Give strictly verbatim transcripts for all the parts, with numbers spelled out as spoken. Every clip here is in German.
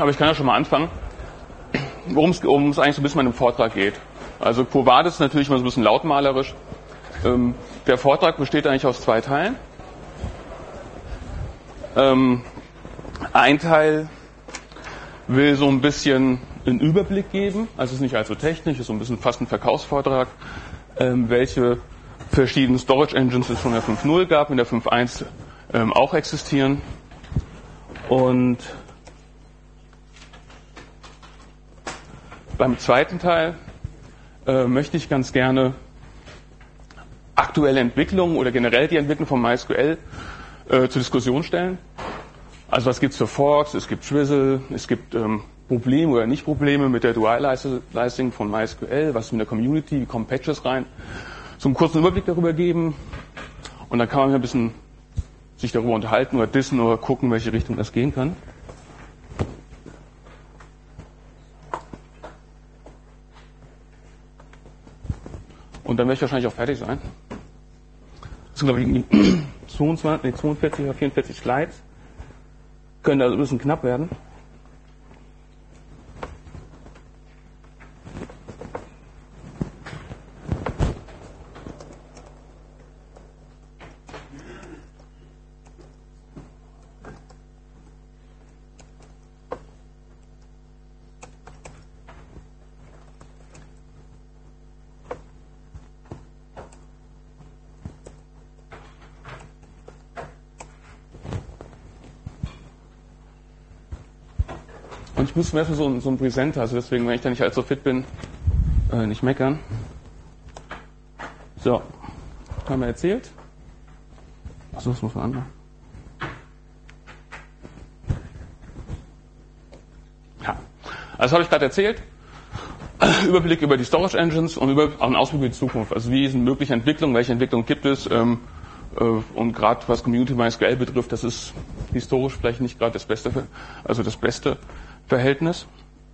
aber ich kann ja schon mal anfangen, worum es eigentlich so ein bisschen in dem Vortrag geht. Also Quo Vadis ist natürlich immer so ein bisschen lautmalerisch. Ähm, der Vortrag besteht eigentlich aus zwei Teilen. Ähm, ein Teil will so ein bisschen einen Überblick geben, also es ist nicht allzu technisch, ist so ein bisschen fast ein Verkaufsvortrag, ähm, welche verschiedenen Storage Engines es schon in der fünf Punkt null gab, in der fünf Punkt eins ähm, auch existieren. Und beim zweiten Teil äh, möchte ich ganz gerne aktuelle Entwicklungen oder generell die Entwicklung von MySQL äh, zur Diskussion stellen. Also was gibt es für Forks, es gibt Drizzle, es gibt ähm, Probleme oder nicht Probleme mit der Dual-Licensing von MySQL, was ist mit der Community, wie kommen Patches rein. So einen kurzen Überblick darüber geben und dann kann man ein bisschen sich darüber unterhalten oder dissen oder gucken, in welche Richtung das gehen kann. Und dann werde ich wahrscheinlich auch fertig sein. Das sind, glaube ich, irgendwie zweiundzwanzig, nee, zweiundvierzig oder vierundvierzig Slides. Könnte also ein bisschen knapp werden. Und ich muss mir erstmal so ein, so ein Presenter, also deswegen, wenn ich da nicht allzu fit bin, äh, nicht meckern. So, haben wir erzählt. Achso, das muss man anmachen. Ja, also habe ich gerade erzählt. Überblick über die Storage Engines und über, auch einen Ausblick über die Zukunft. Also wie sind mögliche Entwicklungen, welche Entwicklungen gibt es ähm, äh, und gerade was Community MySQL betrifft, das ist historisch vielleicht nicht gerade das Beste, also das Beste Verhältnis.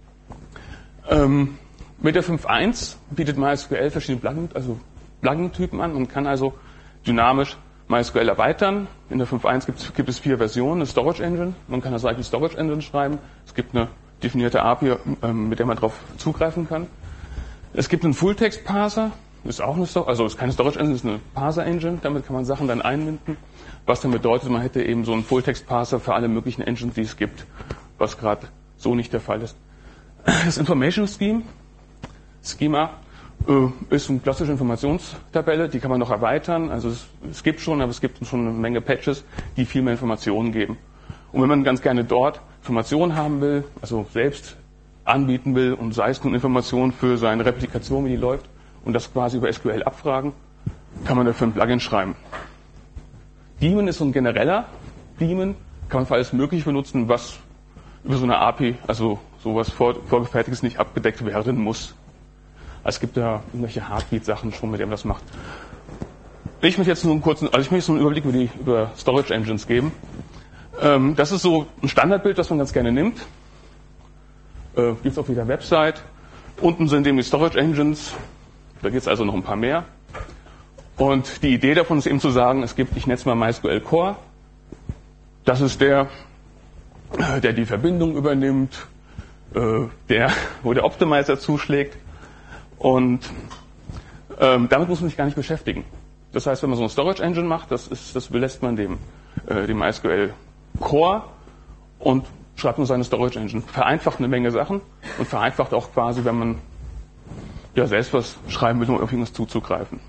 Ähm, mit der fünf Punkt eins bietet MySQL verschiedene Plugin, also Plugin-Typen an. Man kann also dynamisch MySQL erweitern. In der fünf Punkt eins gibt, gibt es vier Versionen, eine Storage Engine. Man kann also eigentlich Storage Engine schreiben. Es gibt eine definierte A P I, ähm, mit der man darauf zugreifen kann. Es gibt einen Full-Text-Parser. Ist auch eine Storage, also ist keine Storage Engine, ist eine Parser-Engine. Damit kann man Sachen dann einbinden. Was dann bedeutet, man hätte eben so einen Full-Text-Parser für alle möglichen Engines, die es gibt, was gerade so nicht der Fall ist. Das Information Scheme, Schema, äh, ist eine klassische Informationstabelle, die kann man noch erweitern. Also es, es gibt schon, aber es gibt schon eine Menge Patches, die viel mehr Informationen geben. Und wenn man ganz gerne dort Informationen haben will, also selbst anbieten will und sei es nun Informationen für seine Replikation, wie die läuft, und das quasi über S Q L abfragen, kann man dafür ein Plugin schreiben. Daemon ist so ein genereller Daemon, kann man für alles Mögliche benutzen, was über so eine A P I, also sowas vor, vorgefertigtes nicht abgedeckt werden muss. Also es gibt da irgendwelche Heartbeat-Sachen schon, mit denen man das macht. Ich möchte jetzt nur einen kurzen, also ich möchte so einen Überblick über die über Storage Engines geben. Ähm, das ist so ein Standardbild, das man ganz gerne nimmt. Äh, gibt es auf jeder Website. Unten sind eben die Storage Engines. Da gibt es also noch ein paar mehr. Und die Idee davon ist eben zu sagen, es gibt, ich nenne es mal MySQL Core. Das ist der, der die Verbindung übernimmt, der, wo der Optimizer zuschlägt. Und ähm, damit muss man sich gar nicht beschäftigen. Das heißt, wenn man so eine Storage Engine macht, das, ist, das belässt man dem, äh, dem MySQL Core und schreibt nur seine Storage Engine. Vereinfacht eine Menge Sachen und vereinfacht auch quasi, wenn man ja selbst was schreiben will, um auf irgendwas zuzugreifen.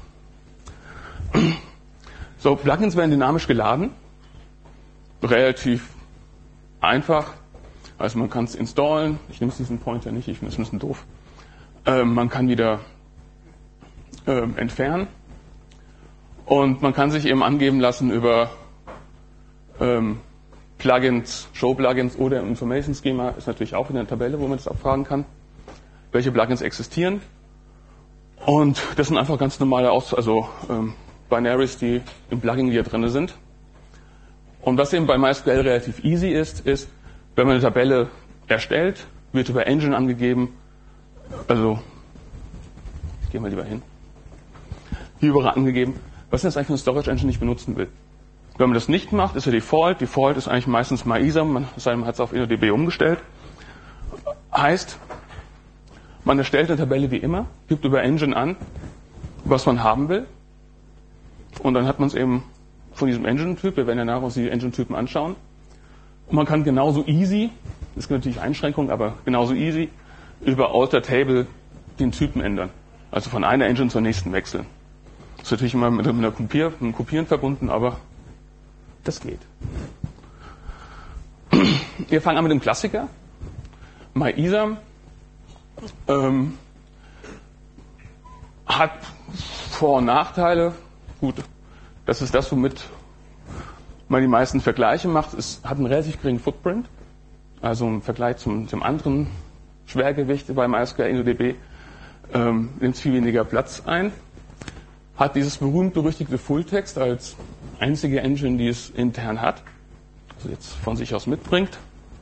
So, Plugins werden dynamisch geladen. Relativ einfach. Also man kann es installen. Ich nehme diesen Pointer nicht, ich finde es ein bisschen doof. Ähm, man kann wieder ähm, entfernen. Und man kann sich eben angeben lassen über ähm, Plugins, Show-Plugins oder Information Schema. Ist natürlich auch wieder eine Tabelle, wo man das abfragen kann, welche Plugins existieren. Und das sind einfach ganz normale Aus also ähm, Binaries, die im Plugin hier drin sind. Und was eben bei MySQL relativ easy ist, ist, wenn man eine Tabelle erstellt, wird über Engine angegeben, also, ich gehe mal lieber hin, hier überall angegeben, was ist das eigentlich für eine Storage Engine, die ich benutzen will. Wenn man das nicht macht, ist ja Default. Default ist eigentlich meistens MyISAM, man, man hat es auf InnoDB umgestellt. Heißt, man erstellt eine Tabelle wie immer, gibt über Engine an, was man haben will. Und dann hat man es eben von diesem Engine-Typ. Wir werden ja nachher uns die Engine-Typen anschauen. Und man kann genauso easy, es gibt natürlich Einschränkungen, aber genauso easy über Alter Table den Typen ändern. Also von einer Engine zur nächsten wechseln. Das ist natürlich immer mit einer Kopier, mit einem Kopieren verbunden, aber das geht. Wir fangen an mit dem Klassiker. MyISAM ähm, hat Vor- und Nachteile. Gut, das ist das, womit man die meisten Vergleiche macht. Es hat einen relativ geringen Footprint. Also im Vergleich zum, zum anderen Schwergewicht bei MySQL InnoDB ähm, nimmt es viel weniger Platz ein. Hat dieses berühmt-berüchtigte Fulltext als einzige Engine, die es intern hat, also jetzt von sich aus mitbringt.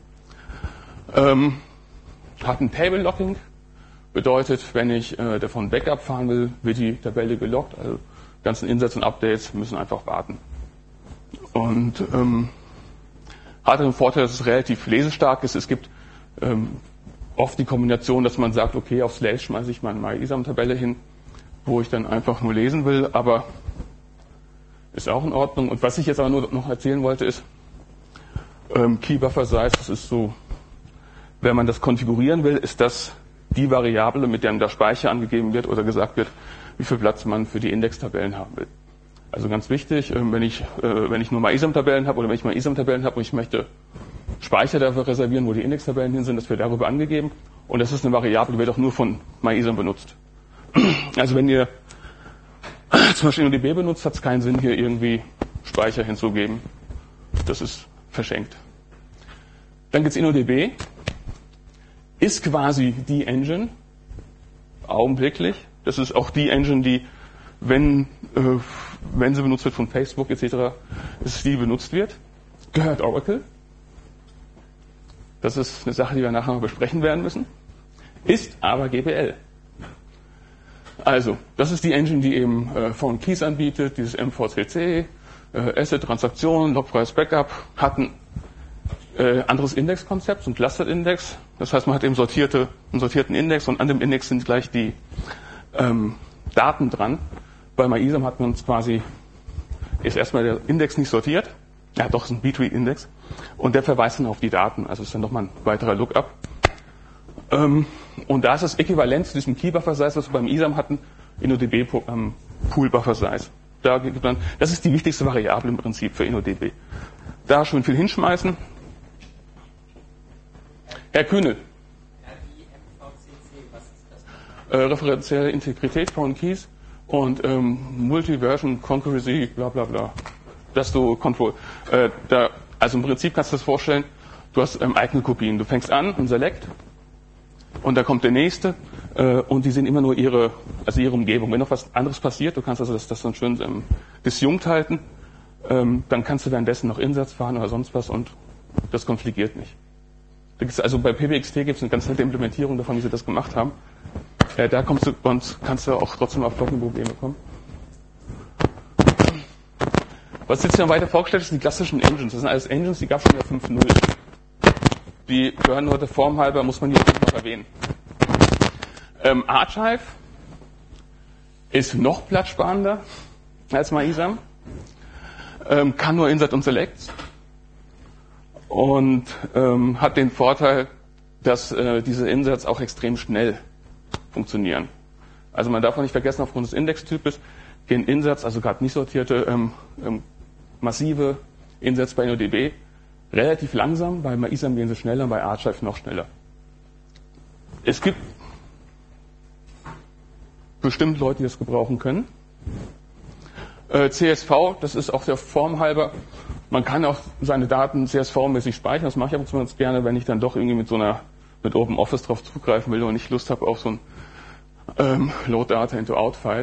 Ähm, hat ein Table Locking, bedeutet, wenn ich äh, davon Backup fahren will, wird die Tabelle gelockt. Also die ganzen Inserts und Updates müssen einfach warten. Und ähm, hat den Vorteil, dass es relativ lesestark ist. Es gibt ähm, oft die Kombination, dass man sagt, okay, auf Slash schmeiße ich meine MyISAM-Tabelle hin, wo ich dann einfach nur lesen will, aber ist auch in Ordnung. Und was ich jetzt aber nur noch erzählen wollte, ist ähm, Key Buffer Size, das ist so, wenn man das konfigurieren will, ist das die Variable, mit der der Speicher angegeben wird oder gesagt wird, wie viel Platz man für die Indextabellen haben will. Also ganz wichtig, wenn ich, wenn ich nur MyISAM-Tabellen habe oder wenn ich MyISAM-Tabellen habe und ich möchte Speicher dafür reservieren, wo die Indextabellen hin sind, das wird darüber angegeben. Und das ist eine Variable, die wird auch nur von MyISAM benutzt. Also wenn ihr zum Beispiel InnoDB benutzt, hat es keinen Sinn, hier irgendwie Speicher hinzugeben. Das ist verschenkt. Dann gibt es InnoDB. Ist quasi die Engine, augenblicklich. Das ist auch die Engine, die, wenn, äh, wenn sie benutzt wird von Facebook et cetera, ist die benutzt wird. Gehört Oracle. Das ist eine Sache, die wir nachher noch besprechen werden müssen. Ist aber G P L. Also, das ist die Engine, die eben äh, Foreign Keys anbietet, dieses M V C C, äh, Asset, Transaktion, Logpreis, Backup, hat ein äh, anderes Indexkonzept, so ein Clustered Index. Das heißt, man hat eben sortierte, einen sortierten Index und an dem Index sind gleich die ähm, Daten dran. Bei MyISAM hat man es quasi, ist erstmal der Index nicht sortiert, ja doch, ist ein B-Tree-Index, und der verweist dann auf die Daten, also ist dann nochmal ein weiterer Lookup. Ähm, und da ist das Äquivalent zu diesem Key-Buffer-Size, was wir beim ISAM hatten, InnoDB ähm, Pool-Buffer-Size. Da gibt man, das ist die wichtigste Variable im Prinzip für InnoDB. Da schön viel hinschmeißen. Herr Kühnel. Ja, die M V C C, was ist das? Äh, referenzielle Integrität, Foreign Keys und ähm, Multi-Version Concurrency, bla bla bla. Das so Control. Äh, da, also im Prinzip kannst du das vorstellen, du hast ähm, eigene Kopien. Du fängst an und Select und da kommt der nächste äh, und die sehen immer nur ihre, also ihre Umgebung. Wenn noch was anderes passiert, du kannst also das, das dann schön ähm, disjunkt halten, ähm, dann kannst du währenddessen noch Insatz fahren oder sonst was und das konfligiert nicht. Da gibt's, also bei P B X T gibt es eine ganz nette Implementierung davon, wie sie das gemacht haben. Äh, da kommst du und kannst du auch trotzdem auf Login-Probleme kommen. Was jetzt hier weiter vorgestellt ist, sind die klassischen Engines. Das sind alles Engines, die gab es schon in der fünf Punkt null. Die gehören nur der Form halber, muss man hier noch erwähnen. Ähm, Archive ist noch platzsparender als MyISAM. Ähm, kann nur Insert und Select. Und ähm, hat den Vorteil, dass äh, diese Inserts auch extrem schnell funktionieren. Also man darf auch nicht vergessen, aufgrund des Indextypes gehen Inserts, also gerade nicht sortierte, ähm, ähm, massive Inserts bei InnoDB relativ langsam, bei MyISAM gehen sie schneller, bei Archive noch schneller. Es gibt bestimmt Leute, die das gebrauchen können. Äh, C S V, das ist auch der Form halber. Man kann auch seine Daten C S V-mäßig speichern. Das mache ich aber zumindest gerne, wenn ich dann doch irgendwie mit so einer, mit OpenOffice drauf zugreifen will und nicht Lust habe auf so ein ähm, Load Data into Out-File.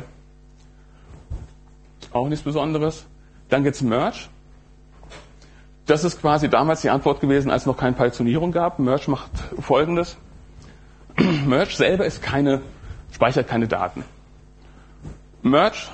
Auch nichts Besonderes. Dann gibt's Merge. Das ist quasi damals die Antwort gewesen, als es noch keine Partitionierung gab. Merge macht Folgendes. Merge selber ist keine, speichert keine Daten. Merge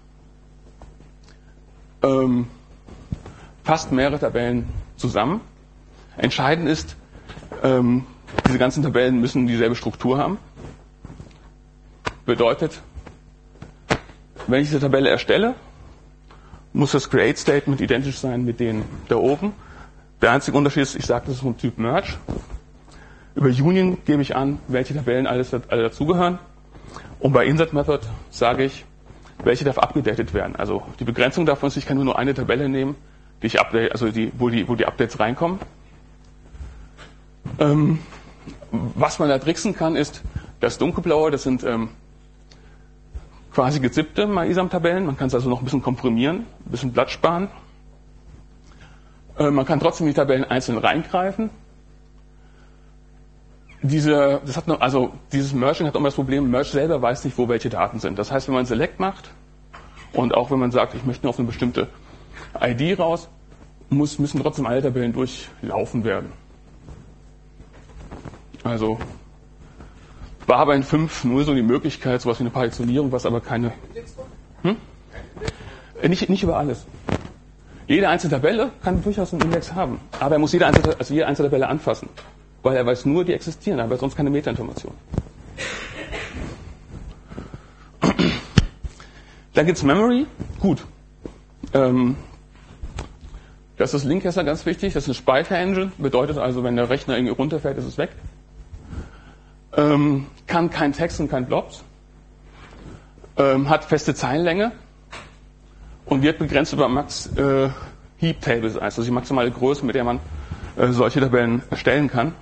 ähm, fasst mehrere Tabellen zusammen. Entscheidend ist, ähm, diese ganzen Tabellen müssen dieselbe Struktur haben. Bedeutet, wenn ich diese Tabelle erstelle, muss das Create-Statement identisch sein mit denen da oben. Der einzige Unterschied ist, ich sage, das ist vom Typ Merge. Über Union gebe ich an, welche Tabellen alles, alle dazugehören. Und bei Insert-Method sage ich, welche darf abgedatet werden. Also die Begrenzung davon ist, ich kann nur eine Tabelle nehmen, die ich update, also die, wo, die, wo die Updates reinkommen. Ähm, was man da tricksen kann, ist das dunkelblaue, das sind ähm, quasi gezippte MyISAM-Tabellen. Man kann es also noch ein bisschen komprimieren, ein bisschen Platz sparen. Äh, man kann trotzdem die Tabellen einzeln reingreifen. Diese, das hat noch, also dieses Merging hat immer das Problem, Merge selber weiß nicht, wo welche Daten sind. Das heißt, wenn man Select macht und auch wenn man sagt, ich möchte nur auf eine bestimmte I D raus, muss, müssen trotzdem alle Tabellen durchlaufen werden. Also war aber in fünf Punkt null so die Möglichkeit, sowas wie eine Partitionierung, was aber keine... Hm? Nicht, nicht über alles. Jede einzelne Tabelle kann durchaus einen Index haben, aber er muss jede einzelne, also jede einzelne Tabelle anfassen, weil er weiß nur, die existieren, aber sonst keine Metainformation. Dann gibt's Memory. Gut. Ähm, das ist Linkesser ganz wichtig. Das ist eine Speicher-Engine. Bedeutet also, wenn der Rechner irgendwie runterfällt, ist es weg. Ähm, kann kein Text und kein Blobs. Ähm, hat feste Zeilenlänge. Und wird begrenzt über Max äh, Heap Table Size, also die maximale Größe, mit der man äh, solche Tabellen erstellen kann.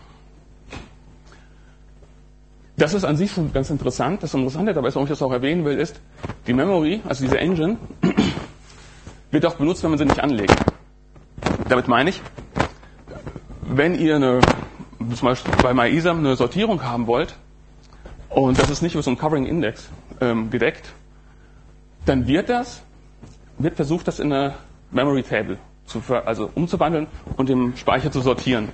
Das ist an sich schon ganz interessant. Das Interessante dabei ist, warum ich das auch erwähnen will, ist, die Memory, also diese Engine, wird auch benutzt, wenn man sie nicht anlegt. Damit meine ich, wenn ihr eine, zum Beispiel bei MyISAM eine Sortierung haben wollt, und das ist nicht über so einen Covering Index ähm, gedeckt, dann wird das, wird versucht, das in eine Memory Table zu ver, also umzuwandeln und im Speicher zu sortieren.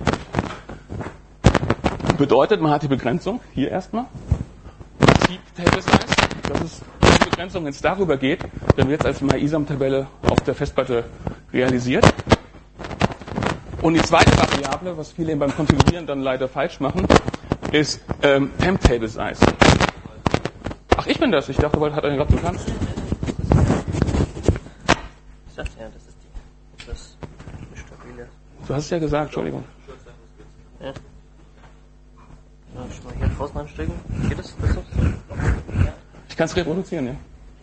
Bedeutet, man hat die Begrenzung, hier erstmal, Heap Table Size, das ist die Begrenzung, wenn es darüber geht, dann wird es als MyISAM-Tabelle auf der Festplatte realisiert. Und die zweite Variable, was viele eben beim Konfigurieren dann leider falsch machen, ist ähm, Temp Table Size. Ach, ich bin das, ich dachte, weil hat er gerade bekannt. Ich dachte ja, das ist die etwas stabile. Du hast es ja gesagt, Entschuldigung. Ja. Ja, ich mal hier draußen ansteigen. Geht das? das so? Ich kann es reproduzieren, ja.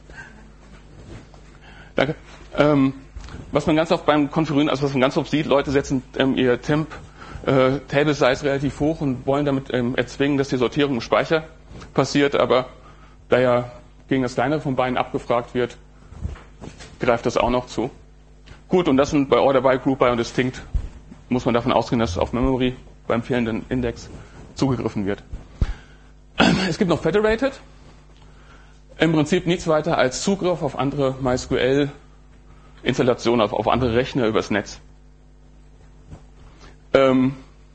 Danke. Ähm, was man ganz oft beim Konfigurieren, also was man ganz oft sieht, Leute setzen ähm, ihr Temp äh, Table Size relativ hoch und wollen damit ähm, erzwingen, dass die Sortierung im Speicher passiert, aber da ja gegen das kleinere von beiden abgefragt wird, greift das auch noch zu. Gut, und das sind bei Order by, Group by und Distinct muss man davon ausgehen, dass auf Memory beim fehlenden Index zugegriffen wird. Es gibt noch Federated. Im Prinzip nichts weiter als Zugriff auf andere MySQL-Installationen, auf, auf andere Rechner übers Netz. Ähm,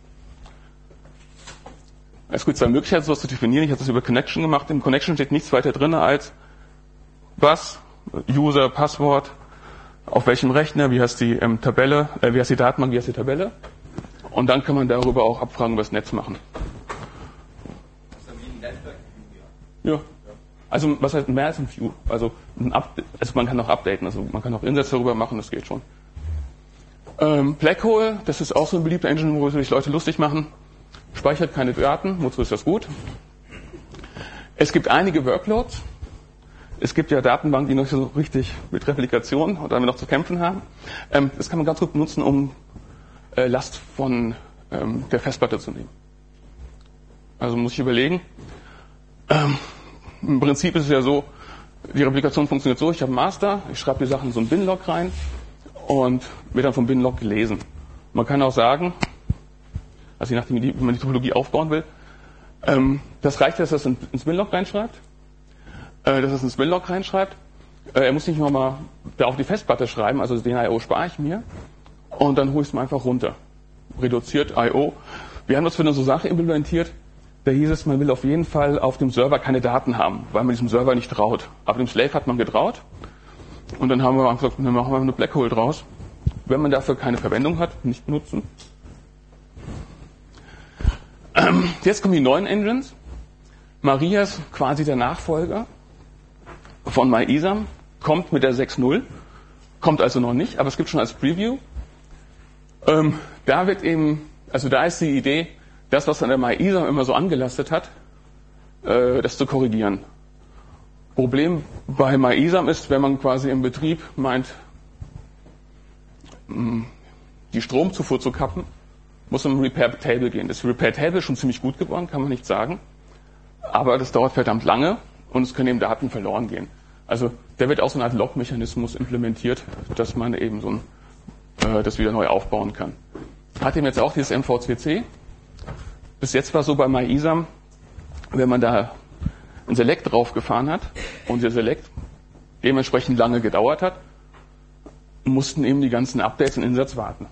es gibt zwei Möglichkeiten, sowas zu definieren. Ich habe das über Connection gemacht. Im Connection steht nichts weiter drin als was, User, Passwort, auf welchem Rechner, wie heißt die ähm, Tabelle, äh, wie heißt die Datenbank, wie heißt die Tabelle. Und dann kann man darüber auch Abfragen über das Netz machen. Ja. Also was heißt mehr als ein View? Also, ein Up, also man kann auch updaten, also man kann auch Insätze darüber machen, das geht schon. Ähm, Blackhole, das ist auch so eine beliebte Engine, wo sich Leute lustig machen. Speichert keine Daten, wozu ist das gut? Es gibt einige Workloads. Es gibt ja Datenbanken, die noch so richtig mit Replikation oder damit noch zu kämpfen haben. Ähm, das kann man ganz gut benutzen, um äh, Last von ähm, der Festplatte zu nehmen. Also muss ich überlegen. Ähm, Im Prinzip ist es ja so, die Replikation funktioniert so, ich habe einen Master, ich schreibe die Sachen in so einen Bin-Log rein und wird dann vom Bin-Log gelesen. Man kann auch sagen, also je nachdem, wie man die Topologie aufbauen will, ähm, das reicht, dass er es ins Bin-Log reinschreibt, äh, dass er es ins Bin-Log reinschreibt. Äh, er muss nicht nochmal da auf die Festplatte schreiben, also den I O spare ich mir und dann hole ich es mal einfach runter. Reduziert I O. Wir haben das für eine so Sache implementiert, da hieß es, man will auf jeden Fall auf dem Server keine Daten haben, weil man diesem Server nicht traut. Aber dem Slave hat man getraut. Und dann haben wir gesagt, dann machen wir eine Blackhole draus. Wenn man dafür keine Verwendung hat, nicht benutzen. Ähm, jetzt kommen die neuen Engines. Maria ist quasi der Nachfolger von MyISAM, kommt mit der sechs Punkt null, kommt also noch nicht, aber es gibt schon als Preview. Ähm, da wird eben, also da ist die Idee, das, was an der MyISAM immer so angelastet hat, äh, das zu korrigieren. Problem bei MyISAM ist, wenn man quasi im Betrieb meint, die Stromzufuhr zu kappen, muss man im Repair Table gehen. Das Repair Table ist schon ziemlich gut geworden, kann man nicht sagen. Aber das dauert verdammt lange und es können eben Daten verloren gehen. Also da wird auch so eine Art Log-Mechanismus implementiert, dass man eben so ein, äh, das wieder neu aufbauen kann. Hat eben jetzt auch dieses M V C C. Bis jetzt war so bei MyISAM, wenn man da ein Select draufgefahren hat und der Select dementsprechend lange gedauert hat, mussten eben die ganzen Updates in Insatz warten.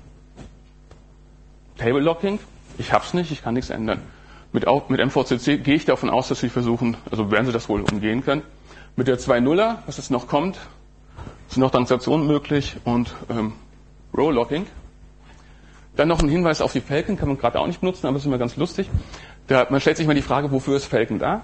Table Locking, ich hab's nicht, ich kann nichts ändern. Mit, mit M V C C gehe ich davon aus, dass sie versuchen, also werden sie das wohl umgehen können. Mit der zwei Punkt nuller, was jetzt noch kommt, sind noch Transaktionen möglich und ähm, Row Locking. Dann noch ein Hinweis auf die Falcon, kann man gerade auch nicht benutzen, aber das ist immer ganz lustig. Da, man stellt sich mal die Frage, wofür ist Falcon da?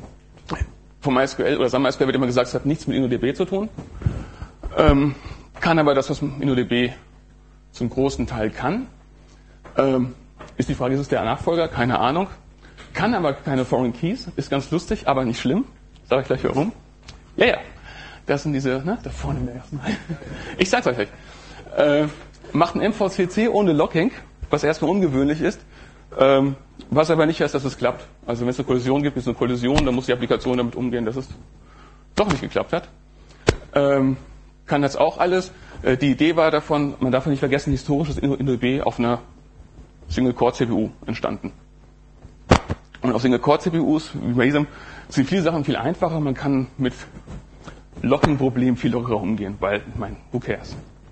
Vom MySQL oder SumMySQL wird immer gesagt, es hat nichts mit InnoDB zu tun. Ähm, kann aber das, was InnoDB zum großen Teil kann. Ähm, ist die Frage, ist es der Nachfolger? Keine Ahnung. Kann aber keine Foreign Keys, ist ganz lustig, aber nicht schlimm. Sag ich gleich warum. Ja, ja. Das sind diese, ne, da vorne in der ersten Reihe. Ich sag's euch gleich. Äh, macht ein M V C C ohne Locking, was erstmal ungewöhnlich ist. Ähm, was aber nicht heißt, dass es klappt. Also wenn es eine Kollision gibt, ist eine Kollision, dann muss die Applikation damit umgehen, dass es doch nicht geklappt hat. Ähm, kann das auch alles. Äh, die Idee war davon, man darf nicht vergessen, historisch ist InnoDB auf einer Single-Core-C P U entstanden. Und auf Single-Core-C P Us, wie bei ISAM, sind viele Sachen viel einfacher. Man kann mit Locking-Problemen viel lockerer umgehen, weil, ich meine, who cares?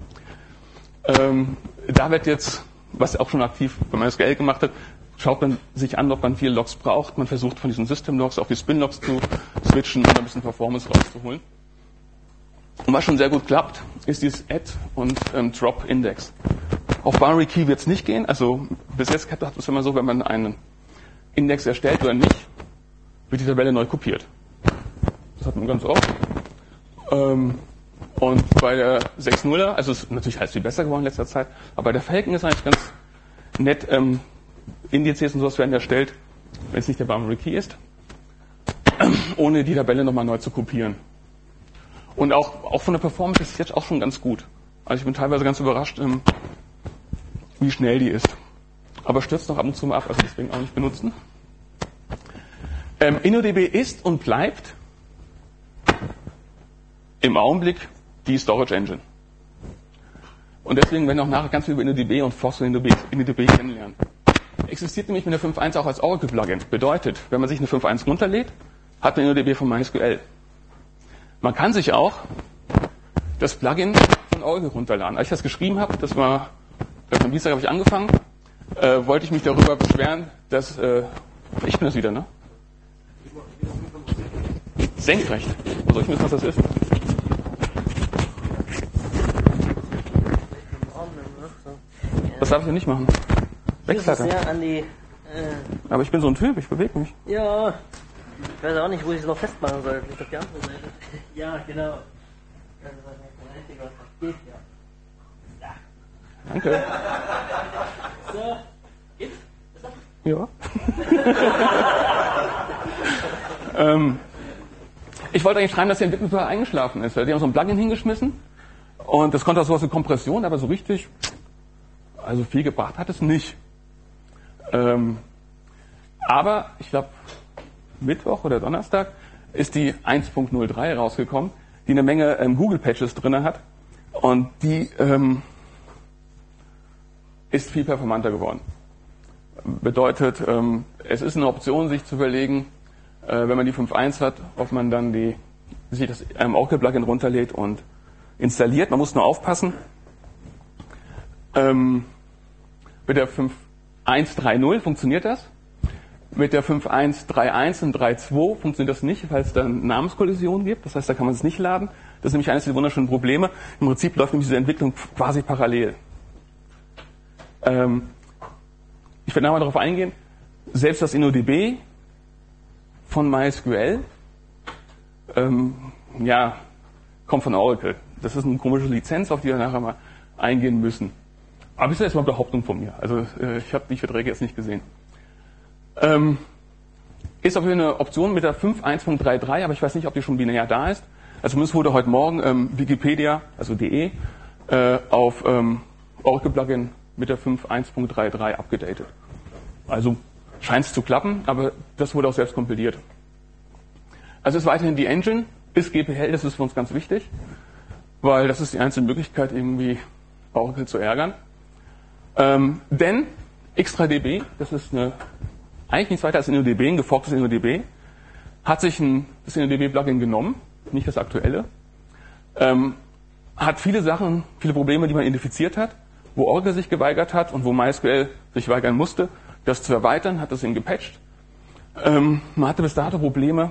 Ähm, da wird jetzt, was auch schon aktiv bei MySQL gemacht hat, schaut man sich an, ob man viele Logs braucht. Man versucht von diesen System-Logs auf die Spin-Logs zu switchen und ein bisschen Performance rauszuholen. Und was schon sehr gut klappt, ist dieses Add und ähm, Drop Index. Auf Binary Key wird es nicht gehen. Also bis jetzt hat es immer so, wenn man einen Index erstellt oder nicht, wird die Tabelle neu kopiert. Das hat man ganz oft. Ähm, und bei der sechs Punkt nuller, also es ist natürlich alles viel besser geworden in letzter Zeit, aber bei der Falcon ist eigentlich ganz nett, ähm, Indizes und sowas werden erstellt, wenn es nicht der Binary Key ist, ohne die Tabelle nochmal neu zu kopieren. Und auch, auch von der Performance ist es jetzt auch schon ganz gut. Also ich bin teilweise ganz überrascht, ähm, wie schnell die ist. Aber stürzt noch ab und zu mal ab, also deswegen auch nicht benutzen. Ähm, InnoDB ist und bleibt im Augenblick die Storage Engine. Und deswegen werden wir auch nachher ganz viel über InnoDB und F O S und InnoDB, InnoDB kennenlernen. Existiert nämlich mit der fünf Punkt eins auch als Oracle-Plugin. Bedeutet, wenn man sich eine fünf Punkt eins runterlädt, hat man InnoDB von MySQL. Man kann sich auch das Plugin von Oracle runterladen. Als ich das geschrieben habe, das war, am Dienstag habe ich angefangen, äh, wollte ich mich darüber beschweren, dass, äh, ich bin das wieder, ne? Senkrecht. Wo soll ich wissen, was das ist? Das darf ich ja nicht machen. Wegflattern. Sehr an die, äh Aber ich bin so ein Typ, ich bewege mich. Ja, ich weiß auch nicht, wo ich es noch festmachen soll. Vielleicht auf die andere Seite. Ja, genau. Das ist das Richtige, was da steht, ja. Ja. Danke. So, geht's? Ja. ähm, ich wollte eigentlich schreiben, dass der Entwickler eingeschlafen ist. Die haben so ein Plugin hingeschmissen und das konnte auch sowas wie Kompression, aber so richtig, also viel gebracht hat es nicht. Ähm, aber ich glaube, Mittwoch oder Donnerstag ist die eins Punkt null drei rausgekommen, die eine Menge ähm, Google-Patches drin hat und die ähm, ist viel performanter geworden. Bedeutet, ähm, es ist eine Option, sich zu überlegen, äh, wenn man die fünf Punkt eins hat, ob man dann die, sich das ähm, Oracle-Plugin runterlädt und installiert. Man muss nur aufpassen. Ähm, mit der fünf Punkt eins Punkt drei Punkt null funktioniert das. Mit der fünf Punkt eins Punkt drei Punkt eins und drei Punkt zwei funktioniert das nicht, weil es da eine Namenskollision gibt. Das heißt, da kann man es nicht laden. Das ist nämlich eines der wunderschönen Probleme. Im Prinzip läuft nämlich diese Entwicklung quasi parallel. Ähm, ich werde nachher darauf eingehen. selbst das InnoDB von MySQL, ähm, ja, kommt von Oracle. Das ist eine komische Lizenz, auf die wir nachher mal eingehen müssen. Aber das ist erstmal eine Behauptung von mir. Also äh, ich habe die Verträge jetzt nicht gesehen. Ähm, ist auch eine Option mit der fünf Punkt eins Punkt drei Punkt drei, aber ich weiß nicht, ob die schon binär da ist. Also zumindest wurde heute Morgen ähm, Wikipedia, also de, äh, auf ähm, Oracle-Plugin mit der fünf Punkt eins Punkt drei Punkt drei abgedatet. Also scheint es zu klappen, aber das wurde auch selbst kompiliert. Also ist weiterhin die Engine, ist G P L, das ist für uns ganz wichtig, weil das ist die einzige Möglichkeit, irgendwie Oracle zu ärgern. Ähm, denn XtraDB, das ist eine, eigentlich nichts weiter als InnoDB, ein geforktes InnoDB, hat sich ein, das InnoDB-Plugin genommen, nicht das aktuelle, ähm, hat viele Sachen, viele Probleme, die man identifiziert hat, wo Oracle sich geweigert hat und wo MySQL sich weigern musste, das zu erweitern, hat das eben gepatcht. Ähm, man hatte bis dato Probleme,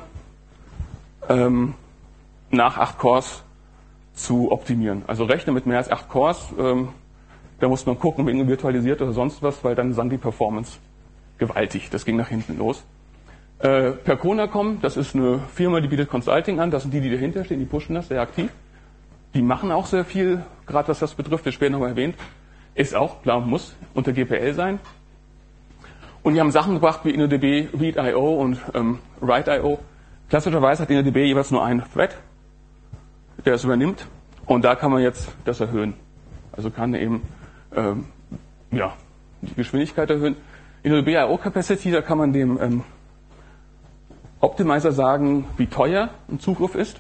ähm, nach acht Cores zu optimieren. Also Rechner mit mehr als acht Cores, ähm, da musste man gucken, wegen virtualisiert oder sonst was, weil dann sank die Performance gewaltig. Das ging nach hinten los. Äh, Percona.com, das ist eine Firma, die bietet Consulting an. Das sind die, die dahinter stehen, die pushen das sehr aktiv. Die machen auch sehr viel, gerade was das betrifft, wird später nochmal erwähnt. Ist auch, klar, muss unter G P L sein. Und die haben Sachen gebracht wie InnoDB, Read Punkt I O und ähm, Write Punkt I O. Klassischerweise hat InnoDB jeweils nur einen Thread, der es übernimmt. Und da kann man jetzt das erhöhen. Also kann eben ähm, ja, die Geschwindigkeit erhöhen. InnoDB I O Capacity, da kann man dem ähm, Optimizer sagen, wie teuer ein Zugriff ist.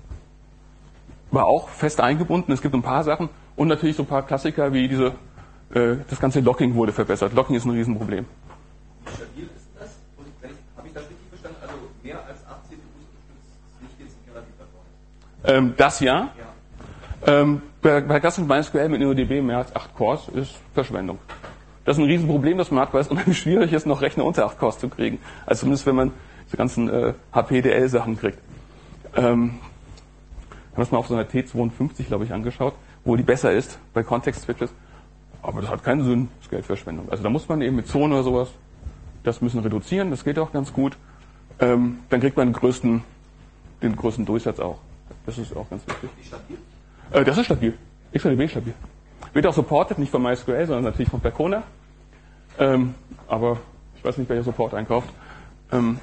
War auch fest eingebunden. Es gibt ein paar Sachen. Und natürlich so ein paar Klassiker wie diese, äh, das ganze Locking wurde verbessert. Locking ist ein Riesenproblem. Wie stabil ist das? Und habe ich das richtig verstanden? Also mehr als acht C P Us unterstützt nicht jetzt in relativ Performance? Ähm, das ja. ja. Ähm, bei, bei Klassisch MySQL mit InnoDB mehr als acht Cores ist Verschwendung. Das ist ein Riesenproblem, das man hat, weil es unheimlich schwierig ist, noch Rechner unter acht Cores zu kriegen. Also zumindest wenn man die ganzen äh, H P D L-Sachen kriegt. Ähm, haben wir es mal auf so einer T zweiundfünfzig, glaube ich, angeschaut, wo die besser ist bei Context-Switches. Aber das hat keinen Sinn, das ist Geldverschwendung. Also da muss man eben mit Zone oder sowas das müssen reduzieren, das geht auch ganz gut. Ähm, dann kriegt man den größten, den größten Durchsatz auch. Das ist auch ganz wichtig. Wie stabil? Äh, das ist stabil. XtraDB ist stabil. Wird auch supported, nicht von MySQL, sondern natürlich von Percona. Ähm, aber ich weiß nicht, wer hier Support einkauft. Ähm,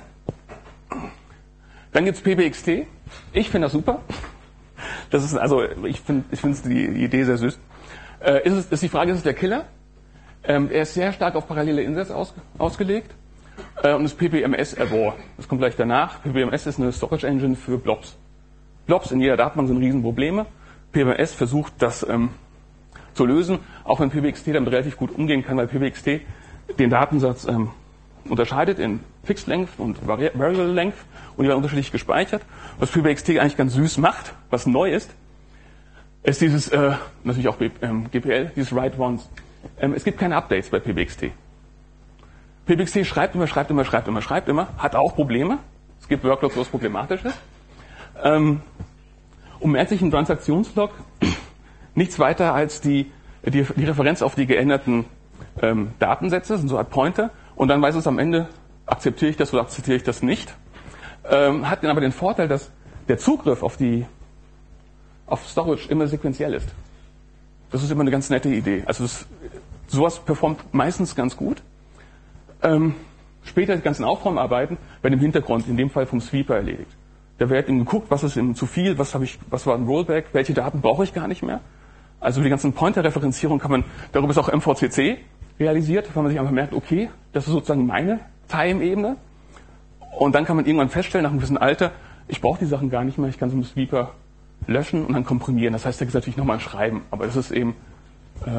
dann gibt's P B X T. Ich finde das super. Das ist also, ich finde, ich finde die Idee sehr süß. Äh, ist, es, ist die Frage, ist es der Killer? Ähm, er ist sehr stark auf parallele Insets aus, ausgelegt. Äh, und das P P M S error. Das kommt gleich danach. P P M S ist eine Storage Engine für Blobs. Blobs in jeder Datenbank sind Riesenprobleme. P P M S versucht das ähm, zu lösen, auch wenn P B X T damit relativ gut umgehen kann, weil P B X T den Datensatz ähm, unterscheidet in Fixed Length und Vari Variable Length und die werden unterschiedlich gespeichert. Was P B X T eigentlich ganz süß macht, was neu ist, ist dieses, äh, natürlich auch ähm, G P L, dieses Write Once. Ähm, es gibt keine Updates bei P B X T. P B X T schreibt immer, schreibt immer, schreibt immer, schreibt immer, hat auch Probleme. Es gibt Workloads, wo es problematisch ist. Ähm, und merkt sich im Transaktionslog nichts weiter als die, die, die Referenz auf die geänderten ähm, Datensätze, sind so eine Art Pointer, und dann weiß es am Ende, akzeptiere ich das oder akzeptiere ich das nicht. Ähm, hat dann aber den Vorteil, dass der Zugriff auf die auf Storage immer sequenziell ist. Das ist immer eine ganz nette Idee. Also das, sowas performt meistens ganz gut. Ähm, später die ganzen Aufräumarbeiten werden im Hintergrund, in dem Fall vom Sweeper, erledigt. Da wird eben geguckt, was ist eben zu viel, was habe ich, was war ein Rollback, welche Daten brauche ich gar nicht mehr. Also die ganzen Pointer-Referenzierung kann man, darüber ist auch M V C C realisiert, weil man sich einfach merkt, okay, das ist sozusagen meine Time-Ebene. Und dann kann man irgendwann feststellen, nach einem gewissen Alter, ich brauche die Sachen gar nicht mehr, ich kann sie mit Sweeper löschen und dann komprimieren. Das heißt, da gibt es natürlich nochmal ein Schreiben, aber das ist eben äh,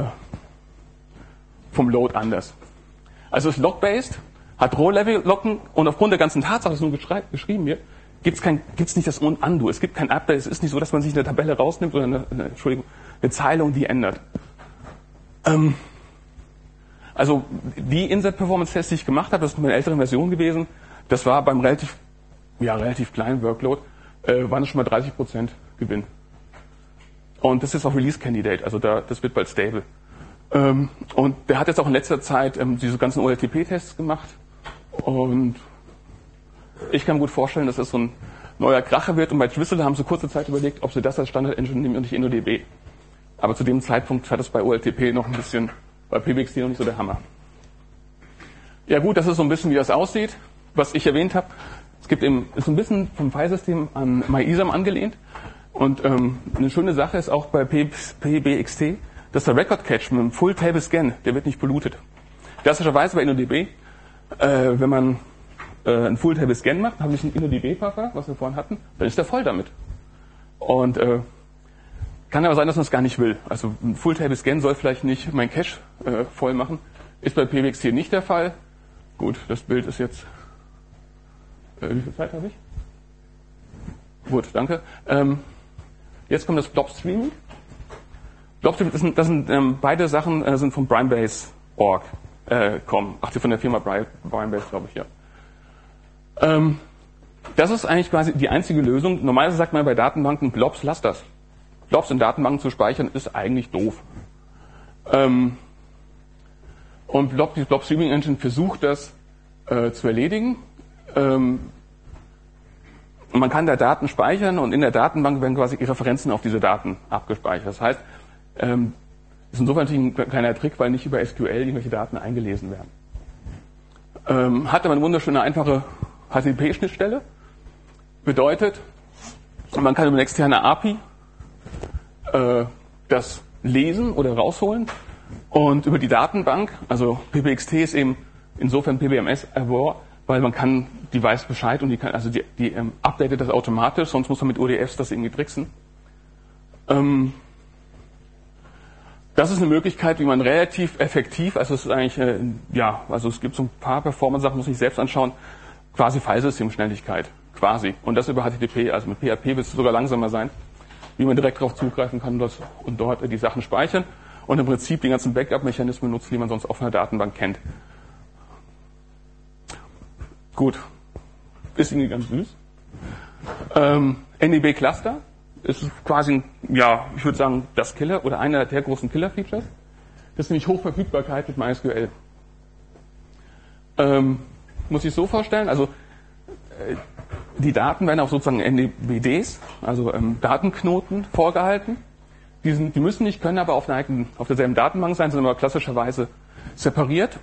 vom Load anders. Also es ist log-based, hat Row-Level-Locken und aufgrund der ganzen Tatsache, dass es nur geschrieben wird, gibt es kein, gibt's nicht das Undo. Es gibt kein Update. Es ist nicht so, dass man sich eine Tabelle rausnimmt oder eine, eine, Entschuldigung, eine Zeile und die ändert. Ähm, also die Inset-Performance-Tests, die ich gemacht habe, das ist eine ältere Version gewesen, das war beim relativ, ja, relativ kleinen Workload, äh, waren es schon mal dreißig Prozent Gewinn. Und das ist auch Release-Candidate, also da, das wird bald stable. Ähm, und der hat jetzt auch in letzter Zeit ähm, diese ganzen O L T P-Tests gemacht Und ich kann mir gut vorstellen, dass das so ein neuer Kracher wird. Und bei Twistle haben sie kurze Zeit überlegt, ob sie das als Standard-Engine nehmen und nicht InnoDB. Aber zu dem Zeitpunkt hat es bei O L T P noch ein bisschen, bei P B X D noch nicht so der Hammer. Ja gut, das ist so ein bisschen, wie das aussieht. Was ich erwähnt habe, es gibt eben, ist so ein bisschen vom Filesystem an MyISAM angelehnt. Und ähm, eine schöne Sache ist auch bei P B X T, dass der Record Cache mit einem Full Table Scan, der wird nicht polluted. Klassischerweise bei InnoDB, äh, wenn man äh, einen Full Table Scan macht, habe ich einen InnoDB-Buffer, was wir vorhin hatten, dann ist der voll damit. Und äh, kann aber sein, dass man es gar nicht will. Also ein Full Table Scan soll vielleicht nicht mein Cache äh, voll machen. Ist bei P B X T nicht der Fall. Gut, das Bild ist jetzt... Äh, wie viel Zeit habe ich? Gut, danke. Ähm, jetzt kommt das Blob Streaming. Blob Streaming, das sind, das sind ähm, beide Sachen äh, sind von Primebase Punkt org äh, kommen. Ach, die von der Firma Primebase, glaube ich, ja. Ähm, das ist eigentlich quasi die einzige Lösung. Normalerweise sagt man bei Datenbanken, Blobs, lass das. Blobs in Datenbanken zu speichern, ist eigentlich doof. Ähm, und Blob, die Blob Streaming Engine versucht das äh, zu erledigen. Ähm, man kann da Daten speichern und in der Datenbank werden quasi die Referenzen auf diese Daten abgespeichert. Das heißt, ähm, ist insofern natürlich ein kleiner Trick, weil nicht über S Q L irgendwelche Daten eingelesen werden. Ähm, hat aber eine wunderschöne, einfache H T T P-Schnittstelle. Bedeutet, man kann über eine externe A P I äh, das lesen oder rausholen und über die Datenbank, also P B X T ist eben insofern P B M S-aware, weil man kann, die weiß Bescheid und die kann, also die, die ähm, updatet das automatisch, sonst muss man mit O D Fs das irgendwie tricksen. Ähm, das ist eine Möglichkeit, wie man relativ effektiv, also es ist eigentlich, äh, ja, also es gibt so ein paar Performance-Sachen, muss ich selbst anschauen, quasi Filesystem-Schnelligkeit, quasi. Und das über H T T P, also mit P H P wird es sogar langsamer sein, wie man direkt darauf zugreifen kann das, und dort äh, die Sachen speichern und im Prinzip die ganzen Backup-Mechanismen nutzen, die man sonst auf einer Datenbank kennt. Gut, ist irgendwie ganz süß. Ähm, N D B Cluster ist quasi, ja, ich würde sagen, das Killer oder einer der großen Killer-Features. Das ist nämlich Hochverfügbarkeit mit MySQL. Ähm, muss ich so vorstellen, also äh, die Daten werden auf sozusagen N D B Ds, also ähm, Datenknoten vorgehalten. Die, sind, die müssen nicht, können aber auf, einer eigenen, auf derselben Datenbank sein, sind aber klassischerweise separiert.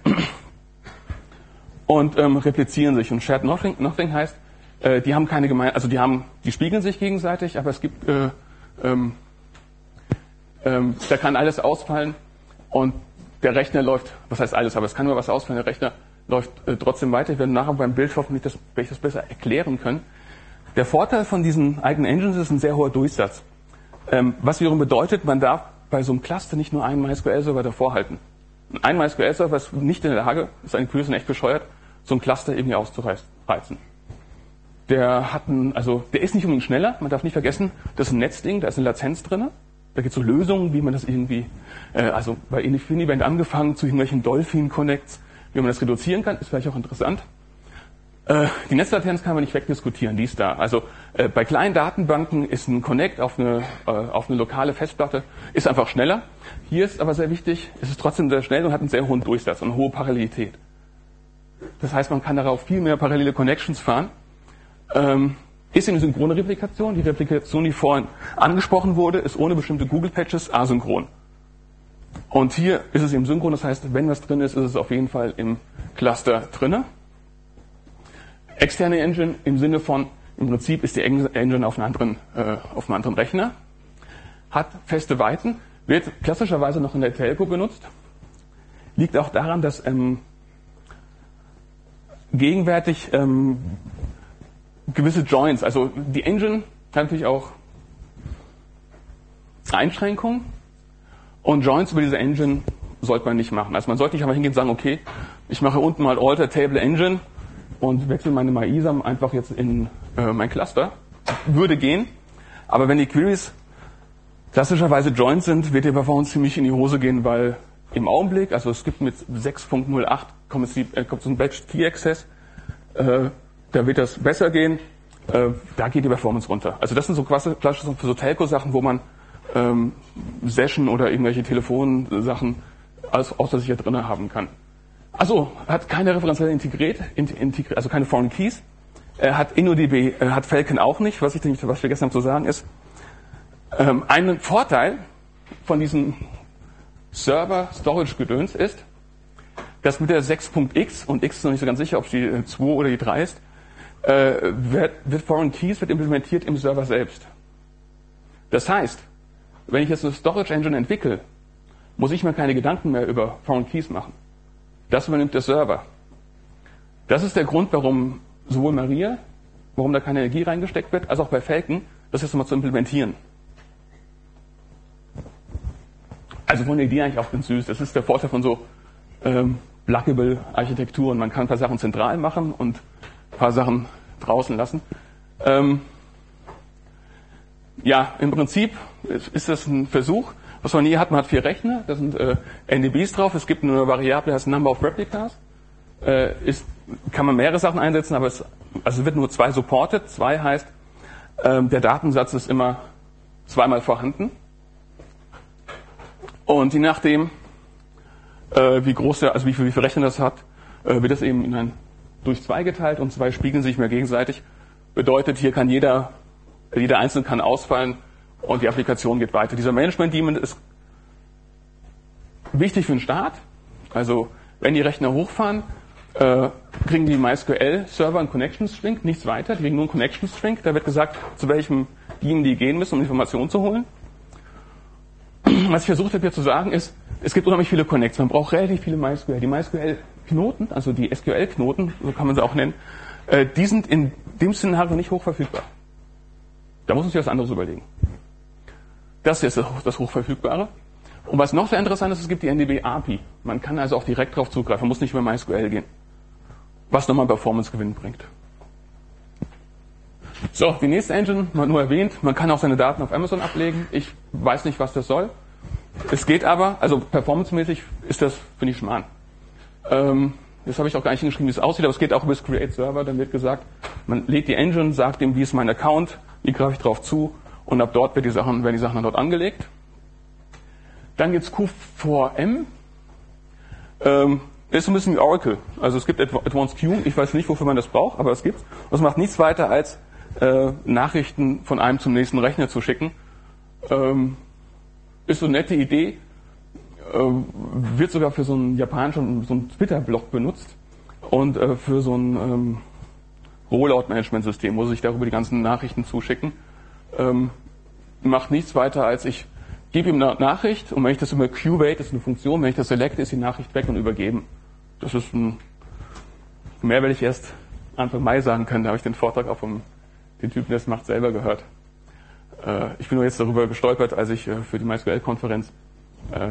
Und ähm, replizieren sich. Und Shared Nothing, Nothing heißt, äh, die haben keine gemein, also die haben, die spiegeln sich gegenseitig, aber es gibt, äh, ähm, ähm, da kann alles ausfallen und der Rechner läuft, was heißt alles, aber es kann nur was ausfallen, der Rechner läuft äh, trotzdem weiter. Ich werde nachher beim Bild hoffentlich das, werde ich das besser erklären können. Der Vorteil von diesen eigenen Engines ist ein sehr hoher Durchsatz. Ähm, was wiederum bedeutet, man darf bei so einem Cluster nicht nur einen MySQL-Server davor halten. Ein MySQL-Server ist nicht in der Lage, ist ein Query echt bescheuert, so ein Cluster irgendwie auszureizen. Der hat ein, also der ist nicht unbedingt schneller, man darf nicht vergessen, das ist ein Netzding, da ist eine Latenz drin. Da gibt es so Lösungen, wie man das irgendwie, äh, also bei InfiniBand angefangen zu irgendwelchen Dolphin-Connects, wie man das reduzieren kann, ist vielleicht auch interessant. Äh, die Netzlatenz kann man nicht wegdiskutieren, die ist da. Also äh, bei kleinen Datenbanken ist ein Connect auf eine, äh, auf eine lokale Festplatte ist einfach schneller. Hier ist aber sehr wichtig, es ist trotzdem sehr schnell und hat einen sehr hohen Durchsatz und eine hohe Parallelität. Das heißt, man kann darauf viel mehr parallele Connections fahren. Ähm, ist eine synchrone Replikation. Die Replikation, die vorhin angesprochen wurde, ist ohne bestimmte Google-Patches asynchron. Und hier ist es eben synchron, das heißt, wenn was drin ist, ist es auf jeden Fall im Cluster drinne. Externe Engine im Sinne von, im Prinzip ist die Engine auf einem anderen, äh, auf einem anderen Rechner, hat feste Weiten, wird klassischerweise noch in der Telco benutzt. Liegt auch daran, dass ähm, gegenwärtig ähm, gewisse Joins, also die Engine hat natürlich auch Einschränkungen und Joins über diese Engine sollte man nicht machen. Also man sollte nicht einmal hingehen und sagen, okay, ich mache unten mal Alter Table Engine und wechsle meine MyISAM einfach jetzt in äh, mein Cluster. Würde gehen, aber wenn die Queries klassischerweise Joins sind, wird die Performance ziemlich in die Hose gehen, weil im Augenblick, also es gibt mit sechs Punkt null acht kommt es so ein Batch Key Access, äh, da wird das besser gehen, äh, da geht die Performance runter. Also das sind so klassisch für so Telco-Sachen, wo man ähm, Session oder irgendwelche Telefonsachen alles außer sich drin haben kann. Also hat keine referenzielle Integrität, Integr also keine Foreign Keys. Er hat InnoDB, äh, hat Falcon auch nicht. Was ich nicht, was ich vergessen habe zu sagen ist, ähm, ein Vorteil von diesem Server-Storage-Gedöns ist, dass mit der sechs Punkt x, und x ist noch nicht so ganz sicher, ob es die zwei oder die drei ist, äh, wird, wird Foreign Keys wird implementiert im Server selbst. Das heißt, wenn ich jetzt eine Storage Engine entwickle, muss ich mir keine Gedanken mehr über Foreign Keys machen. Das übernimmt der Server. Das ist der Grund, warum sowohl Maria, warum da keine Energie reingesteckt wird, als auch bei Falcon, das jetzt mal zu implementieren. Also von der Idee eigentlich auch ganz süß. Das ist der Vorteil von so ähm, pluggable Architekturen. Man kann ein paar Sachen zentral machen und ein paar Sachen draußen lassen. Ähm, ja, im Prinzip ist das ein Versuch. Was man hier hat, man hat vier Rechner, da sind äh, N D Bs drauf, es gibt eine Variable, die heißt Number of Replicas. Äh, ist, kann man mehrere Sachen einsetzen, aber es, also es wird nur zwei supported. Zwei heißt, äh, der Datensatz ist immer zweimal vorhanden. Und je nachdem, äh, wie groß der, also wie viel, wie viel Rechner das hat, äh, wird das eben in ein, durch zwei geteilt und zwei spiegeln sich mehr gegenseitig. Bedeutet, hier kann jeder, jeder Einzelne kann ausfallen und die Applikation geht weiter. Dieser Management-Daemon ist wichtig für den Start. Also, wenn die Rechner hochfahren, äh, kriegen die MySQL-Server einen Connection-String, nichts weiter, die kriegen nur einen Connection-String. Da wird gesagt, zu welchem Daemon die gehen müssen, um Informationen zu holen. Was ich versucht habe hier zu sagen ist, es gibt unheimlich viele Connects. Man braucht relativ viele MySQL. Die MySQL-Knoten, also die S Q L-Knoten, so kann man sie auch nennen, äh, die sind in dem Szenario nicht hochverfügbar. Da muss man sich was anderes überlegen. Das hier ist das Hochverfügbare. Und was noch sehr interessant ist, es gibt die N D B A P I. Man kann also auch direkt darauf zugreifen, man muss nicht über MySQL gehen. Was nochmal Performance-Gewinn bringt. So, die nächste Engine, man nur erwähnt, man kann auch seine Daten auf Amazon ablegen. Ich weiß nicht, was das soll. Es geht aber, also performancemäßig ist das, finde ich, Schmarrn. Ähm, jetzt habe ich auch gar nicht hingeschrieben, wie es aussieht, aber es geht auch über das Create Server. Dann wird gesagt, man lädt die Engine, sagt ihm, wie ist mein Account, wie greife ich drauf zu, und ab dort wird die Sachen, werden die Sachen dann dort angelegt. Dann gibt es Q vier M. Ähm, ist so ein bisschen wie Oracle. Also es gibt Advanced Queuing, ich weiß nicht, wofür man das braucht, aber es gibt's. Das macht nichts weiter als äh, Nachrichten von einem zum nächsten Rechner zu schicken. Ähm, ist so eine nette Idee. Ähm, wird sogar für so einen japanischen, so einen Twitter-Blog benutzt und äh, für so ein ähm, Rollout-Management-System, wo sie sich darüber die ganzen Nachrichten zuschicken. Ähm, macht nichts weiter als ich gebe ihm eine Nachricht, und wenn ich das über Qwait, das ist eine Funktion, wenn ich das selekte, ist die Nachricht weg und übergeben. Das ist ein, mehr werde ich erst Anfang Mai sagen können, da habe ich den Vortrag auch vom den Typen, der es macht, selber gehört. Äh, ich bin nur jetzt darüber gestolpert, als ich äh, für die MySQL-Konferenz äh,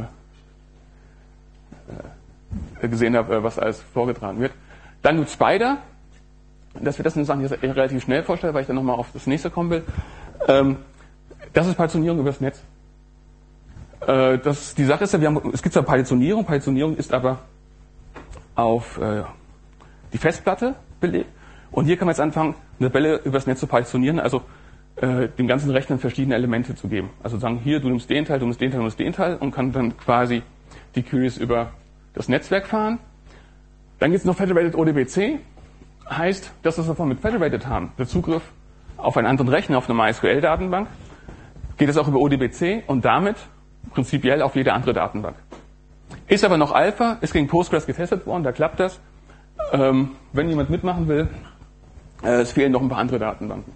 äh, gesehen habe, äh, was alles vorgetragen wird. Dann gibt es Spider, dass wir das in Sachen jetzt relativ schnell vorstellen, weil ich dann nochmal auf das nächste kommen will. Ähm, das ist Partitionierung übers Netz. Äh, das, die Sache ist ja, wir haben, es gibt zwar Partitionierung, Partitionierung ist aber auf äh, die Festplatte belegt. Und hier kann man jetzt anfangen, eine Tabelle übers Netz zu partitionieren, also äh, dem ganzen Rechnern verschiedene Elemente zu geben. Also sagen, hier, du nimmst den Teil, du nimmst den Teil, du nimmst den Teil, und kann dann quasi die Queries über das Netzwerk fahren. Dann gibt es noch Federated O D B C. Heißt, das, was wir vorhin mit Federated haben, der Zugriff auf einen anderen Rechner, auf eine MySQL-Datenbank, geht es auch über O D B C und damit prinzipiell auf jede andere Datenbank. Ist aber noch Alpha, ist gegen Postgres getestet worden, da klappt das. Ähm, wenn jemand mitmachen will, äh, es fehlen noch ein paar andere Datenbanken.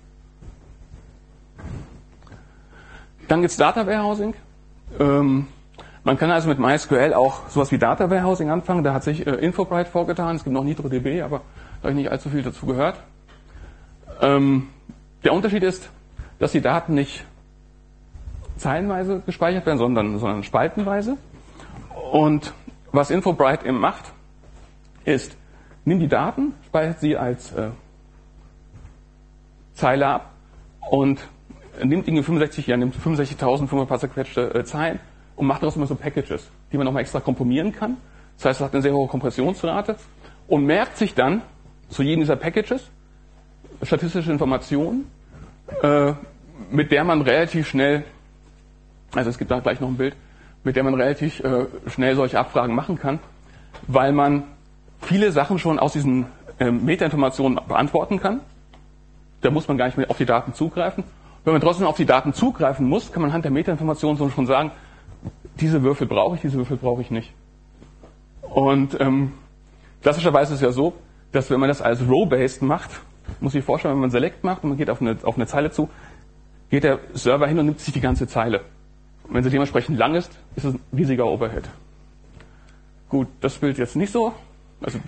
Dann gibt es Data Warehousing. Ähm, man kann also mit MySQL auch sowas wie Data Warehousing anfangen. Da hat sich äh, InfoBright vorgetan. Es gibt noch NitroDB, aber da habe ich nicht allzu viel dazu gehört. Ähm, der Unterschied ist, dass die Daten nicht zeilenweise gespeichert werden, sondern, sondern spaltenweise. Und was InfoBright eben macht, ist, nimmt die Daten, speichert sie als äh, Zeile ab und nimmt irgendwie fünfundsechzig, ja, nimmt fünfundsechzigtausendfünfhundert paar zerquetschte äh, Zeilen und macht daraus immer so Packages, die man nochmal extra komprimieren kann. Das heißt, es hat eine sehr hohe Kompressionsrate und merkt sich dann zu jedem dieser Packages statistische Informationen, äh, mit der man relativ schnell, also es gibt da gleich noch ein Bild, mit der man relativ äh, schnell solche Abfragen machen kann, weil man viele Sachen schon aus diesen ähm, Metainformationen beantworten kann. Da muss man gar nicht mehr auf die Daten zugreifen. Wenn man trotzdem auf die Daten zugreifen muss, kann man anhand der Metainformationen schon sagen, diese Würfel brauche ich, diese Würfel brauche ich nicht. Und ähm, klassischerweise ist es ja so, dass wenn man das als Row-based macht, muss ich sich vorstellen, wenn man Select macht und man geht auf eine, auf eine Zeile zu, geht der Server hin und nimmt sich die ganze Zeile. Und wenn sie dementsprechend lang ist, ist es ein riesiger Overhead. Gut, das Bild jetzt nicht so. Also,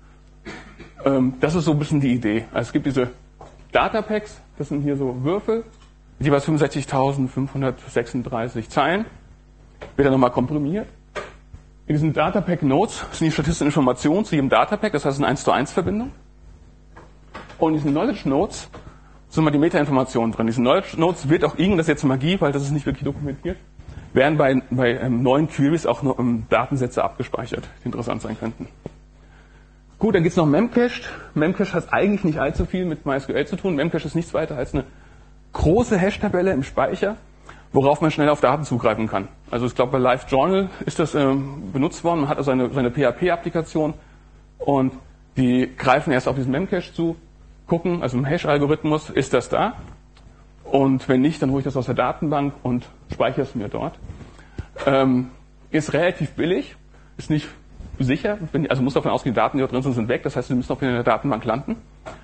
ähm, das ist so ein bisschen die Idee. Also es gibt diese Datapacks, das sind hier so Würfel, jeweils fünfundsechzigtausendfünfhundertsechsunddreißig Zeilen. Wird dann nochmal komprimiert. In diesen Datapack Nodes sind die statistischen Informationen zu jedem Datapack, das heißt eine eins zu eins Verbindung. Und in diesen Knowledge Nodes sind mal die Metainformationen drin. In diesen Knowledge Nodes wird auch irgendwas jetzt Magie, weil das ist nicht wirklich dokumentiert, werden bei, bei ähm, neuen Queries auch noch ähm, Datensätze abgespeichert, die interessant sein könnten. Gut, dann gibt es noch Memcached. Memcached hat eigentlich nicht allzu viel mit MySQL zu tun. Memcached ist nichts weiter als eine große Hash-Tabelle im Speicher, worauf man schnell auf Daten zugreifen kann. Also ich glaube, bei LiveJournal ist das ähm, benutzt worden. Man hat also eine, seine P H P-Applikation und die greifen erst auf diesen Memcache zu, gucken, also im Hash-Algorithmus, ist das da? Und wenn nicht, dann hole ich das aus der Datenbank und speichere es mir dort. Ähm, ist relativ billig, ist nicht sicher, wenn, also muss davon ausgehen, die Daten, die dort drin sind, sind weg, das heißt, sie müssen auch wieder in der Datenbank landen.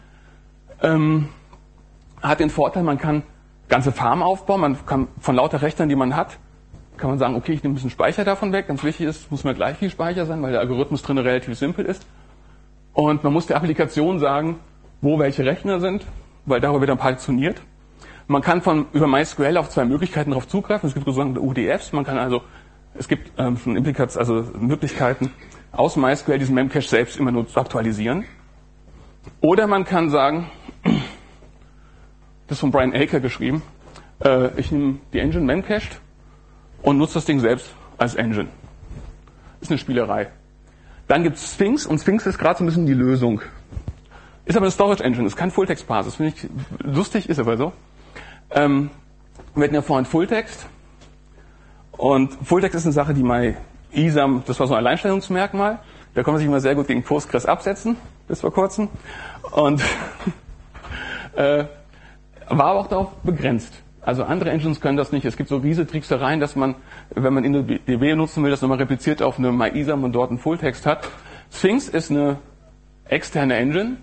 Ähm, hat den Vorteil, man kann ganze Farmen aufbauen, man kann von lauter Rechnern, die man hat, kann man sagen, okay, ich nehme ein bisschen Speicher davon weg. Ganz wichtig ist, muss mir gleich viel Speicher sein, weil der Algorithmus drin relativ simpel ist. Und man muss der Applikation sagen, wo welche Rechner sind, weil darüber wird dann partitioniert. Man kann von über MySQL auf zwei Möglichkeiten darauf zugreifen. Es gibt sogenannte U D Fs. Man kann also, es gibt ähm, schon Implikat, also Möglichkeiten, aus MySQL diesen Memcache selbst immer nur zu aktualisieren. Oder man kann sagen, das ist von Brian Aker geschrieben, äh, ich nehme die Engine Memcached und nutze das Ding selbst als Engine. Ist eine Spielerei. Dann gibt es Sphinx und Sphinx ist gerade so ein bisschen die Lösung. Ist aber eine Storage Engine, ist kein Fulltext-Parser. Das finde ich lustig, ist aber so. Ähm, wir hatten ja vorhin Fulltext. Und Fulltext ist eine Sache, die MyISAM, das war so ein Alleinstellungsmerkmal. Da konnte man sich immer sehr gut gegen Postgres absetzen, bis vor kurzem. Und äh, war aber auch darauf begrenzt. Also andere Engines können das nicht. Es gibt so riesige Tricksereien, dass man, wenn man InnoDB nutzen will, das nochmal repliziert auf eine MyISAM und dort einen Fulltext hat. Sphinx ist eine externe Engine,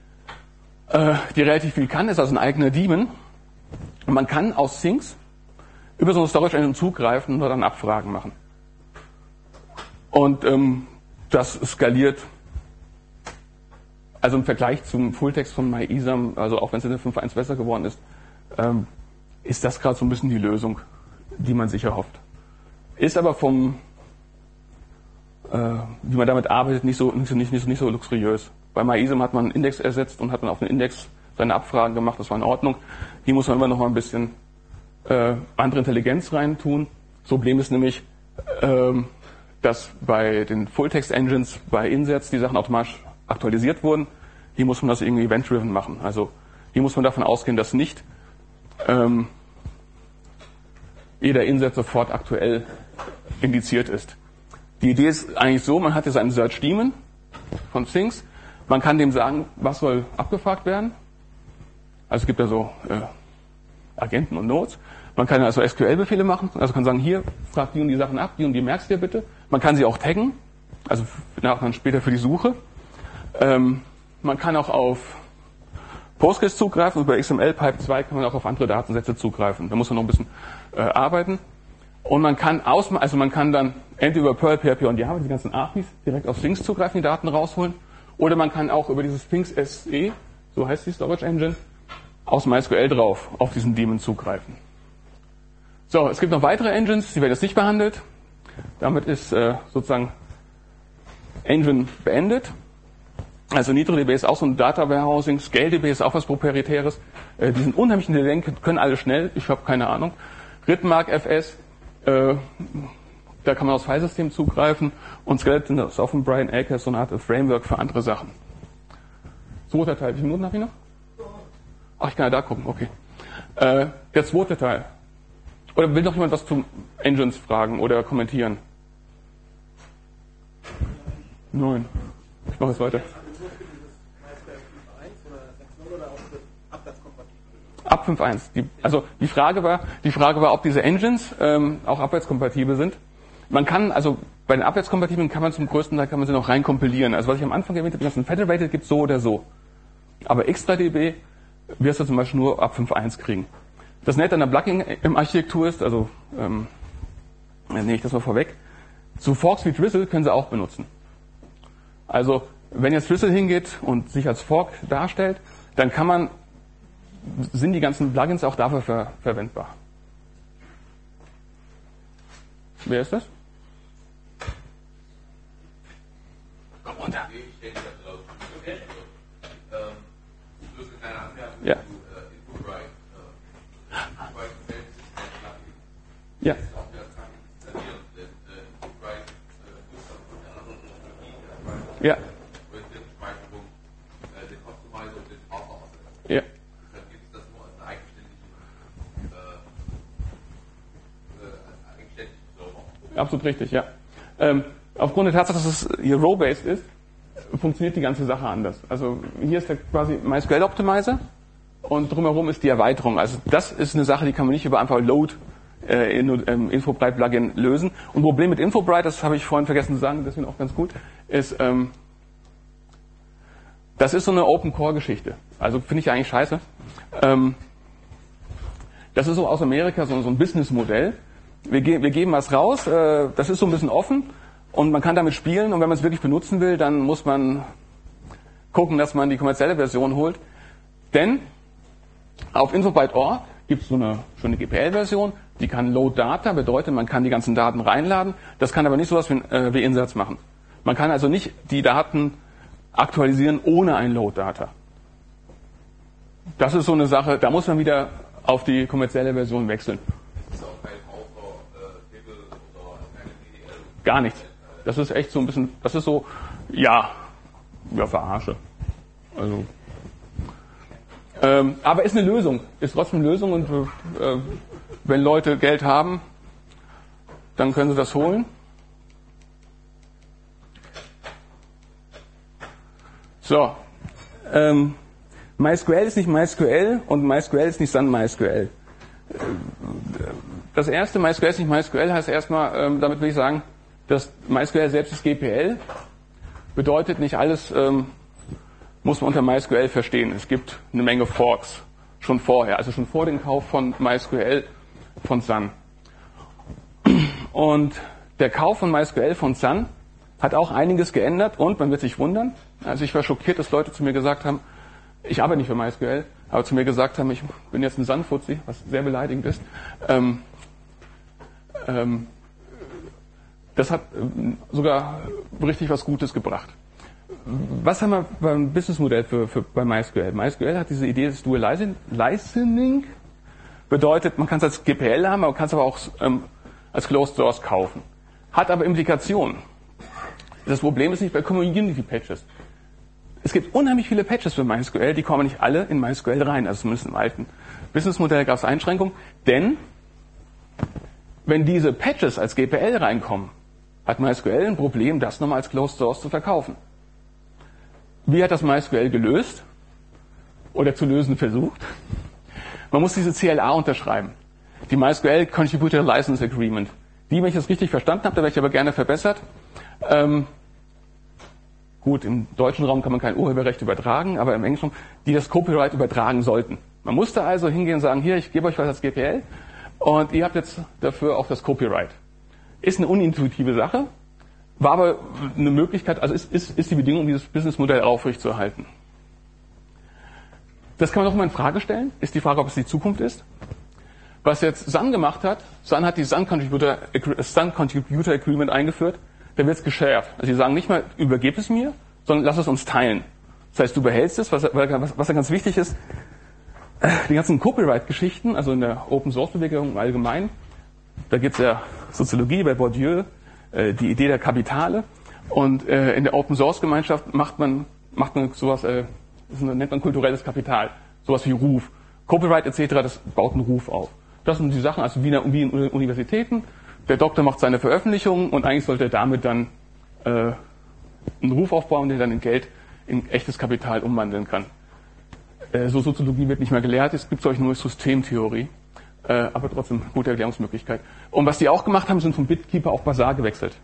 äh, die relativ viel kann, ist also ein eigener Daemon. Und man kann aus Sphinx über so eine Storage Engine zugreifen und dann Abfragen machen. Und ähm, das skaliert, also im Vergleich zum Fulltext von MyISAM, also auch wenn es in der fünf Punkt eins besser geworden ist, ähm, ist das gerade so ein bisschen die Lösung, die man sich erhofft. Ist aber vom, äh, wie man damit arbeitet, nicht so, nicht, so, nicht, nicht, nicht so luxuriös. Bei MyISAM hat man einen Index ersetzt und hat man auf den Index seine Abfragen gemacht, das war in Ordnung. Hier muss man immer noch mal ein bisschen äh, andere Intelligenz reintun. Das Problem ist nämlich, äh, dass bei den Fulltext-Engines, bei Insets, die Sachen automatisch aktualisiert wurden. Hier muss man das irgendwie event-driven machen. Also hier muss man davon ausgehen, dass nicht ähm, jeder Inset sofort aktuell indiziert ist. Die Idee ist eigentlich so, man hat jetzt einen Search Daemon von Sphinx. Man kann dem sagen, was soll abgefragt werden. Also es gibt ja so äh, Agenten und Nodes. Man kann also S Q L-Befehle machen. Also kann sagen, hier, frag die und die Sachen ab, die und die merkst du dir bitte. Man kann sie auch taggen, also nach dann später für die Suche. Ähm, man kann auch auf Postgres zugreifen und bei X M L Pipe zwei kann man auch auf andere Datensätze zugreifen. Da muss man noch ein bisschen äh, arbeiten. Und man kann aus, also man kann dann entweder über Perl, P H P und Java, die ganzen A P Is, direkt auf Sphinx zugreifen, die Daten rausholen. Oder man kann auch über dieses Sphinx S E, so heißt die Storage Engine, aus MySQL drauf auf diesen Daemon zugreifen. So, es gibt noch weitere Engines, die werden jetzt nicht behandelt. Damit ist äh, sozusagen Engine beendet. Also NitroDB ist auch so ein Data Warehousing, ScaleDB ist auch was Proprietäres. Äh, die sind unheimlich intelligent, können alle schnell, ich habe keine Ahnung. Ritmark F S, äh, da kann man aus Filesystemen zugreifen. Und Skeleton ist auch von Brian Aker, so eine Art Framework für andere Sachen. Zweiter Teil, wie viele Minuten habe ich noch? Ach, ich kann ja da gucken, okay. Äh, der zweite Teil. Oder will noch jemand was zu Engines fragen oder kommentieren? Nein. Ich mache jetzt weiter. Ab fünf Punkt eins. Die, also die Frage war, die Frage war, ob diese Engines ähm, auch abwärtskompatibel sind. Man kann, also bei den abwärtskompatiblen kann man zum größten Teil kann man sie noch reinkompilieren. Also was ich am Anfang erwähnt habe, die ganzen Federated gibt es so oder so. Aber X drei D B wirst du zum Beispiel nur ab fünf Punkt eins kriegen. Das Nette an der Plugin-Architektur ist, also ähm, nehme ich das mal vorweg, so Forks wie Drizzle können sie auch benutzen. Also wenn jetzt Drizzle hingeht und sich als Fork darstellt, dann kann man, sind die ganzen Plugins auch dafür ver, verwendbar. Wer ist das? Komm runter. Ja. Ja. Ja. Ja. Absolut richtig, ja. Ähm, aufgrund der Tatsache, dass es hier row-based ist, funktioniert die ganze Sache anders. Also hier ist der quasi MySQL-Optimizer und drumherum ist die Erweiterung. Also das ist eine Sache, die kann man nicht über einfach Load äh, in ähm, Infobright-Plugin lösen. Und Problem mit Infobright, das habe ich vorhin vergessen zu sagen, deswegen auch ganz gut, ist, ähm, das ist so eine Open-Core-Geschichte. Also finde ich eigentlich scheiße. Ähm, das ist so aus Amerika so, so ein Business-Modell. Wir, ge- wir geben was raus, äh, das ist so ein bisschen offen und man kann damit spielen und wenn man es wirklich benutzen will, dann muss man gucken, dass man die kommerzielle Version holt. Denn auf Infobright Punkt org gibt es so eine schöne G P L-Version, die kann Load Data, bedeutet, man kann die ganzen Daten reinladen. Das kann aber nicht sowas wie, äh, wie Insatz machen. Man kann also nicht die Daten aktualisieren ohne ein Load Data. Das ist so eine Sache, da muss man wieder auf die kommerzielle Version wechseln. Gar nichts. Das ist echt so ein bisschen, das ist so, ja, ja, verarsche. Also, ähm, aber ist eine Lösung, ist trotzdem eine Lösung und äh, wenn Leute Geld haben, dann können sie das holen. So, ähm, MySQL ist nicht MySQL und MySQL ist nicht Sun MySQL. Das erste, MySQL ist nicht MySQL, heißt erstmal, ähm, damit will ich sagen, dass MySQL selbst ist G P L, bedeutet nicht alles ähm, muss man unter MySQL verstehen. Es gibt eine Menge Forks schon vorher, also schon vor dem Kauf von MySQL von Sun. Und der Kauf von MySQL von Sun hat auch einiges geändert und man wird sich wundern. Also ich war schockiert, dass Leute zu mir gesagt haben, ich arbeite nicht für MySQL, aber zu mir gesagt haben, ich bin jetzt ein Sun-Fuzzi, was sehr beleidigend ist. Ähm, ähm, das hat sogar richtig was Gutes gebracht. Was haben wir beim Businessmodell für, für, bei MySQL? MySQL hat diese Idee des Dual Licensing, bedeutet, man kann es als G P L haben, aber man kann es aber auch ähm, als Closed Source kaufen. Hat aber Implikationen. Das Problem ist nicht bei Community Patches. Es gibt unheimlich viele Patches für MySQL, die kommen nicht alle in MySQL rein, also zumindest im alten Businessmodell gab es Einschränkungen, denn wenn diese Patches als G P L reinkommen, hat MySQL ein Problem, das nochmal als Closed Source zu verkaufen. Wie hat das MySQL gelöst? Oder zu lösen versucht? Man muss diese C L A unterschreiben. Die MySQL Contributor License Agreement. Die, wenn ich das richtig verstanden habe, da wäre ich aber gerne verbessert. Ähm, gut, im deutschen Raum kann man kein Urheberrecht übertragen, aber im englischen Raum, die das Copyright übertragen sollten. Man musste also hingehen und sagen, hier, ich gebe euch was als G P L und ihr habt jetzt dafür auch das Copyright. Ist eine unintuitive Sache, war aber eine Möglichkeit, also ist, ist, ist die Bedingung, dieses Businessmodell aufrechtzuerhalten. Das kann man doch mal in Frage stellen. Ist die Frage, ob es die Zukunft ist. Was jetzt Sun gemacht hat, Sun hat die Sun Contributor, Sun Contributor Agreement eingeführt, da wird es geshared. Also sie sagen nicht mal, übergib es mir, sondern lass es uns teilen. Das heißt, du behältst es, was, was, was ja ganz wichtig ist, die ganzen Copyright-Geschichten, also in der Open-Source-Bewegung im Allgemeinen, da gibt es ja Soziologie bei Bourdieu, äh, die Idee der Kapitale. Und äh, in der Open-Source-Gemeinschaft macht man, macht man sowas, äh, das nennt man kulturelles Kapital, sowas wie Ruf. Copyright et cetera, das baut einen Ruf auf. Das sind die Sachen, also wie in, wie in Universitäten. Der Doktor macht seine Veröffentlichungen und eigentlich sollte er damit dann äh, einen Ruf aufbauen, der dann in Geld, in echtes Kapital umwandeln kann. Äh, so Soziologie wird nicht mehr gelehrt, es gibt solche nur Systemtheorie, äh, aber trotzdem gute Erklärungsmöglichkeit. Und was die auch gemacht haben, sind vom Bitkeeper auf Bazaar gewechselt.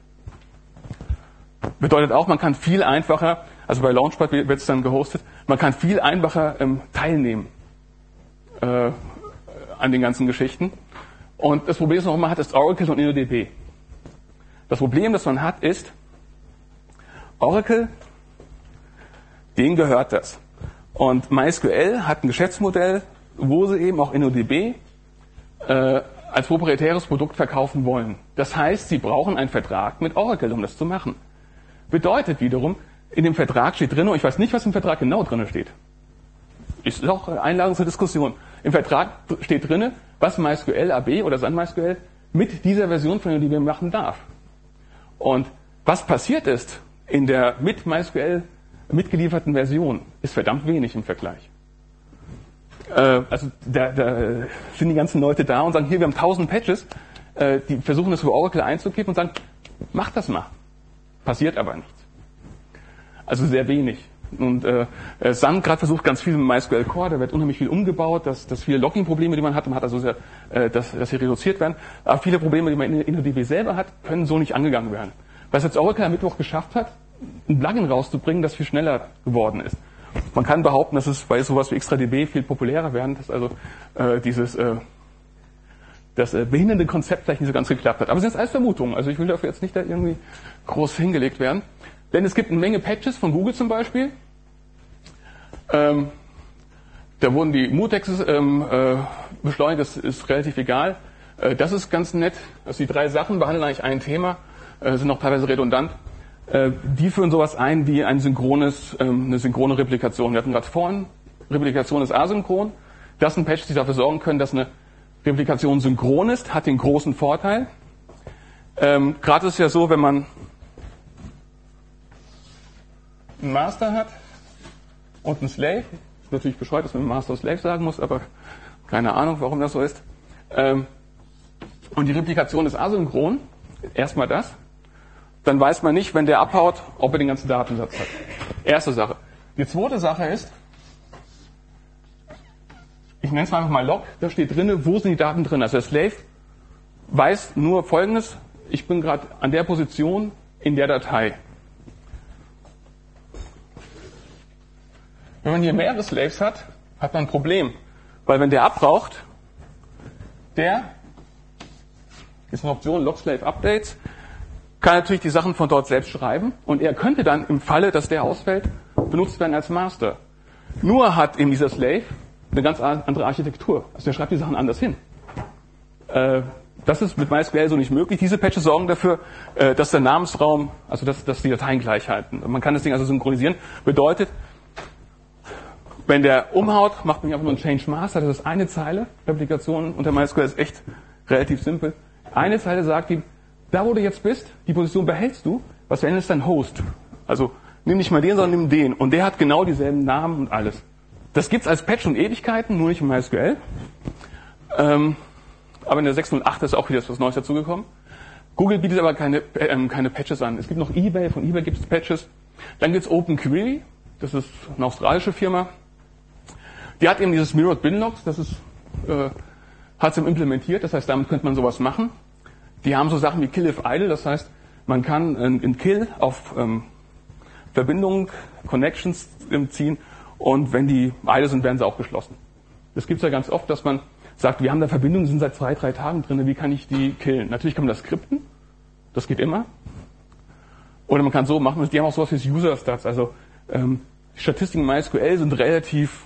Bedeutet auch, man kann viel einfacher, also bei Launchpad wird es dann gehostet, man kann viel einfacher ähm, teilnehmen äh, an den ganzen Geschichten. Und das Problem, das man immer hat, ist Oracle und InnoDB. Das Problem, das man hat, ist, Oracle, denen gehört das. Und MySQL hat ein Geschäftsmodell, wo sie eben auch InnoDB äh, als proprietäres Produkt verkaufen wollen. Das heißt, sie brauchen einen Vertrag mit Oracle, um das zu machen. Bedeutet wiederum, in dem Vertrag steht drin, und ich weiß nicht, was im Vertrag genau drin steht. Ist auch Einladung zur Diskussion. Im Vertrag steht drin, was MySQL A B oder SunMySQL mit dieser Version von InnoDB machen darf. Und was passiert ist in der mit MySQL mitgelieferten Version, ist verdammt wenig im Vergleich. Äh, also da, da sind die ganzen Leute da und sagen, hier, wir haben tausend Patches, äh, die versuchen das über Oracle einzukippen und sagen, mach das mal. Passiert aber nichts. Also sehr wenig. Und äh, Sun gerade versucht ganz viel mit MySQL Core, da wird unheimlich viel umgebaut, dass, dass viele Login-Probleme, die man hat, man hat also sehr, äh, dass, dass sie reduziert werden. Aber viele Probleme, die man in InnoDB selber hat, können so nicht angegangen werden. Was jetzt Oracle am Mittwoch geschafft hat, ein Plugin rauszubringen, das viel schneller geworden ist. Man kann behaupten, dass es bei sowas wie ExtraDB viel populärer werden, dass also äh, dieses äh, das äh, behindernde Konzept vielleicht nicht so ganz geklappt hat. Aber es sind jetzt alles Vermutungen, also ich will dafür jetzt nicht da irgendwie groß hingelegt werden. Denn es gibt eine Menge Patches von Google zum Beispiel. Ähm, da wurden die Mutexes ähm, äh, beschleunigt, das ist relativ egal. Äh, das ist ganz nett. Also die drei Sachen behandeln eigentlich ein Thema, äh, sind auch teilweise redundant. Äh, die führen sowas ein wie ein synchrones, ähm, eine synchrone Replikation. Wir hatten gerade vorhin, Replikation ist asynchron. Das sind Patches, die dafür sorgen können, dass eine Replikation synchron ist, hat den großen Vorteil. Ähm, gerade ist es ja so, wenn man einen Master hat und einen Slave, ist natürlich bescheuert, dass man Master und Slave sagen muss, aber keine Ahnung, warum das so ist. Ähm, und die Replikation ist asynchron, erstmal das. Dann weiß man nicht, wenn der abhaut, ob er den ganzen Datensatz hat. Erste Sache. Die zweite Sache ist, ich nenne es mal einfach mal Log, da steht drin, wo sind die Daten drin. Also der Slave weiß nur Folgendes, ich bin gerade an der Position in der Datei. Wenn man hier mehrere Slaves hat, hat man ein Problem. Weil wenn der abraucht, der, ist eine Option, Log-Slave Updates, kann natürlich die Sachen von dort selbst schreiben und er könnte dann im Falle, dass der ausfällt, benutzt werden als Master. Nur hat eben dieser Slave eine ganz andere Architektur. Also der schreibt die Sachen anders hin. Äh, das ist mit MySQL so nicht möglich. Diese Patches sorgen dafür, äh, dass der Namensraum, also dass, dass die Dateien gleich halten. Man kann das Ding also synchronisieren. Bedeutet, wenn der umhaut, macht man einfach nur einen Change Master, das ist eine Zeile. Replikation unter MySQL ist echt relativ simpel. Eine Zeile sagt ihm, da wo du jetzt bist, die Position behältst du, was verändert ist dein Host. Also nimm nicht mal den, sondern nimm den. Und der hat genau dieselben Namen und alles. Das gibt's als Patch und Ewigkeiten, nur nicht in MySQL. Ähm, aber in der sechs Punkt null acht ist auch wieder was Neues dazugekommen. Google bietet aber keine, äh, keine Patches an. Es gibt noch eBay, von eBay gibt es Patches. Dann gibt's OpenQuery, das ist eine australische Firma. Die hat eben dieses Mirrored Binlogs, das ist, äh, hat sie implementiert, das heißt, damit könnte man sowas machen. Die haben so Sachen wie Kill if idle, das heißt, man kann in Kill auf ähm, Verbindungen, Connections ähm, ziehen und wenn die idle sind, werden sie auch geschlossen. Das gibt es ja ganz oft, dass man sagt, wir haben da Verbindungen, die sind seit zwei, drei Tagen drin, wie kann ich die killen? Natürlich kann man das skripten, das geht immer. Oder man kann so machen, die haben auch sowas wie User Stats, also ähm, die Statistiken MySQL sind relativ,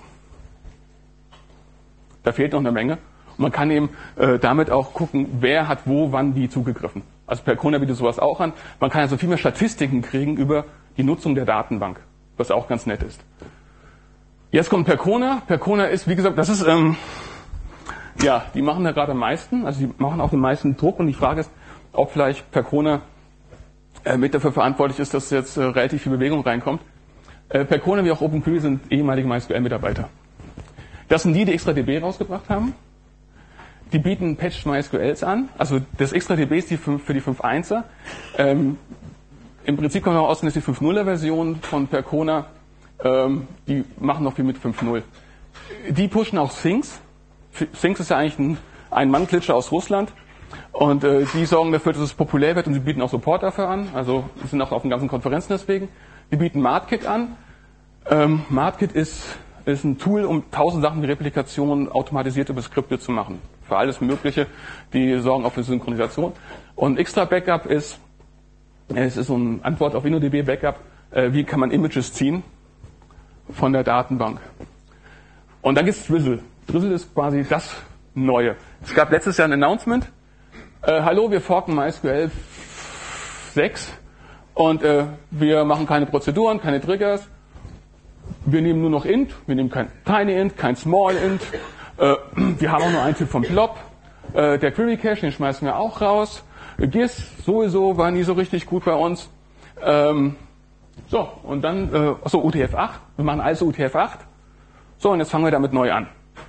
da fehlt noch eine Menge. Und man kann eben äh, damit auch gucken, wer hat wo, wann, wie zugegriffen. Also Percona bietet sowas auch an. Man kann also viel mehr Statistiken kriegen über die Nutzung der Datenbank, was auch ganz nett ist. Jetzt kommt Percona. Percona ist, wie gesagt, das ist, ähm, ja, die machen da gerade am meisten, also die machen auch den meisten Druck und die Frage ist, ob vielleicht Percona äh, mit dafür verantwortlich ist, dass jetzt äh, relativ viel Bewegung reinkommt. Äh, Percona wie auch OpenQuery sind ehemalige MySQL-Mitarbeiter. Das sind die, die ExtraDB rausgebracht haben. Die bieten Patched MySQLs an, also das ExtraDB ist die für die fünf Punkt eins er. Ähm, im Prinzip können wir ausgehen, dass die fünf Punkt null-Version von Percona, ähm, die machen noch viel mit fünf Punkt null. Die pushen auch Things. Things ist ja eigentlich ein Ein-Mann-Klitscher aus Russland. Und äh, die sorgen dafür, dass es populär wird und sie bieten auch Support dafür an. Also sind auch auf den ganzen Konferenzen deswegen. Die bieten MartKit an. Ähm, MartKit ist, ist ein Tool, um tausend Sachen wie Replikation automatisiert über Skripte zu machen. Für alles Mögliche. Die sorgen auch für Synchronisation. Und Extra Backup ist, es ist so eine Antwort auf InnoDB Backup. Äh, wie kann man Images ziehen von der Datenbank? Und dann gibt es Drizzle. Drizzle ist quasi das Neue. Es gab letztes Jahr ein Announcement. Äh, hallo, wir forken MySQL sechs und äh, wir machen keine Prozeduren, keine Triggers. Wir nehmen nur noch int, wir nehmen kein TinyInt, kein SmallInt. Äh, wir haben auch nur einen Typ vom Blob. Äh, der Query Cache, den schmeißen wir auch raus. Äh, G I S sowieso war nie so richtig gut bei uns. Ähm, so, und dann, äh, achso, U T F acht. Wir machen also U T F acht. So, und jetzt fangen wir damit neu an.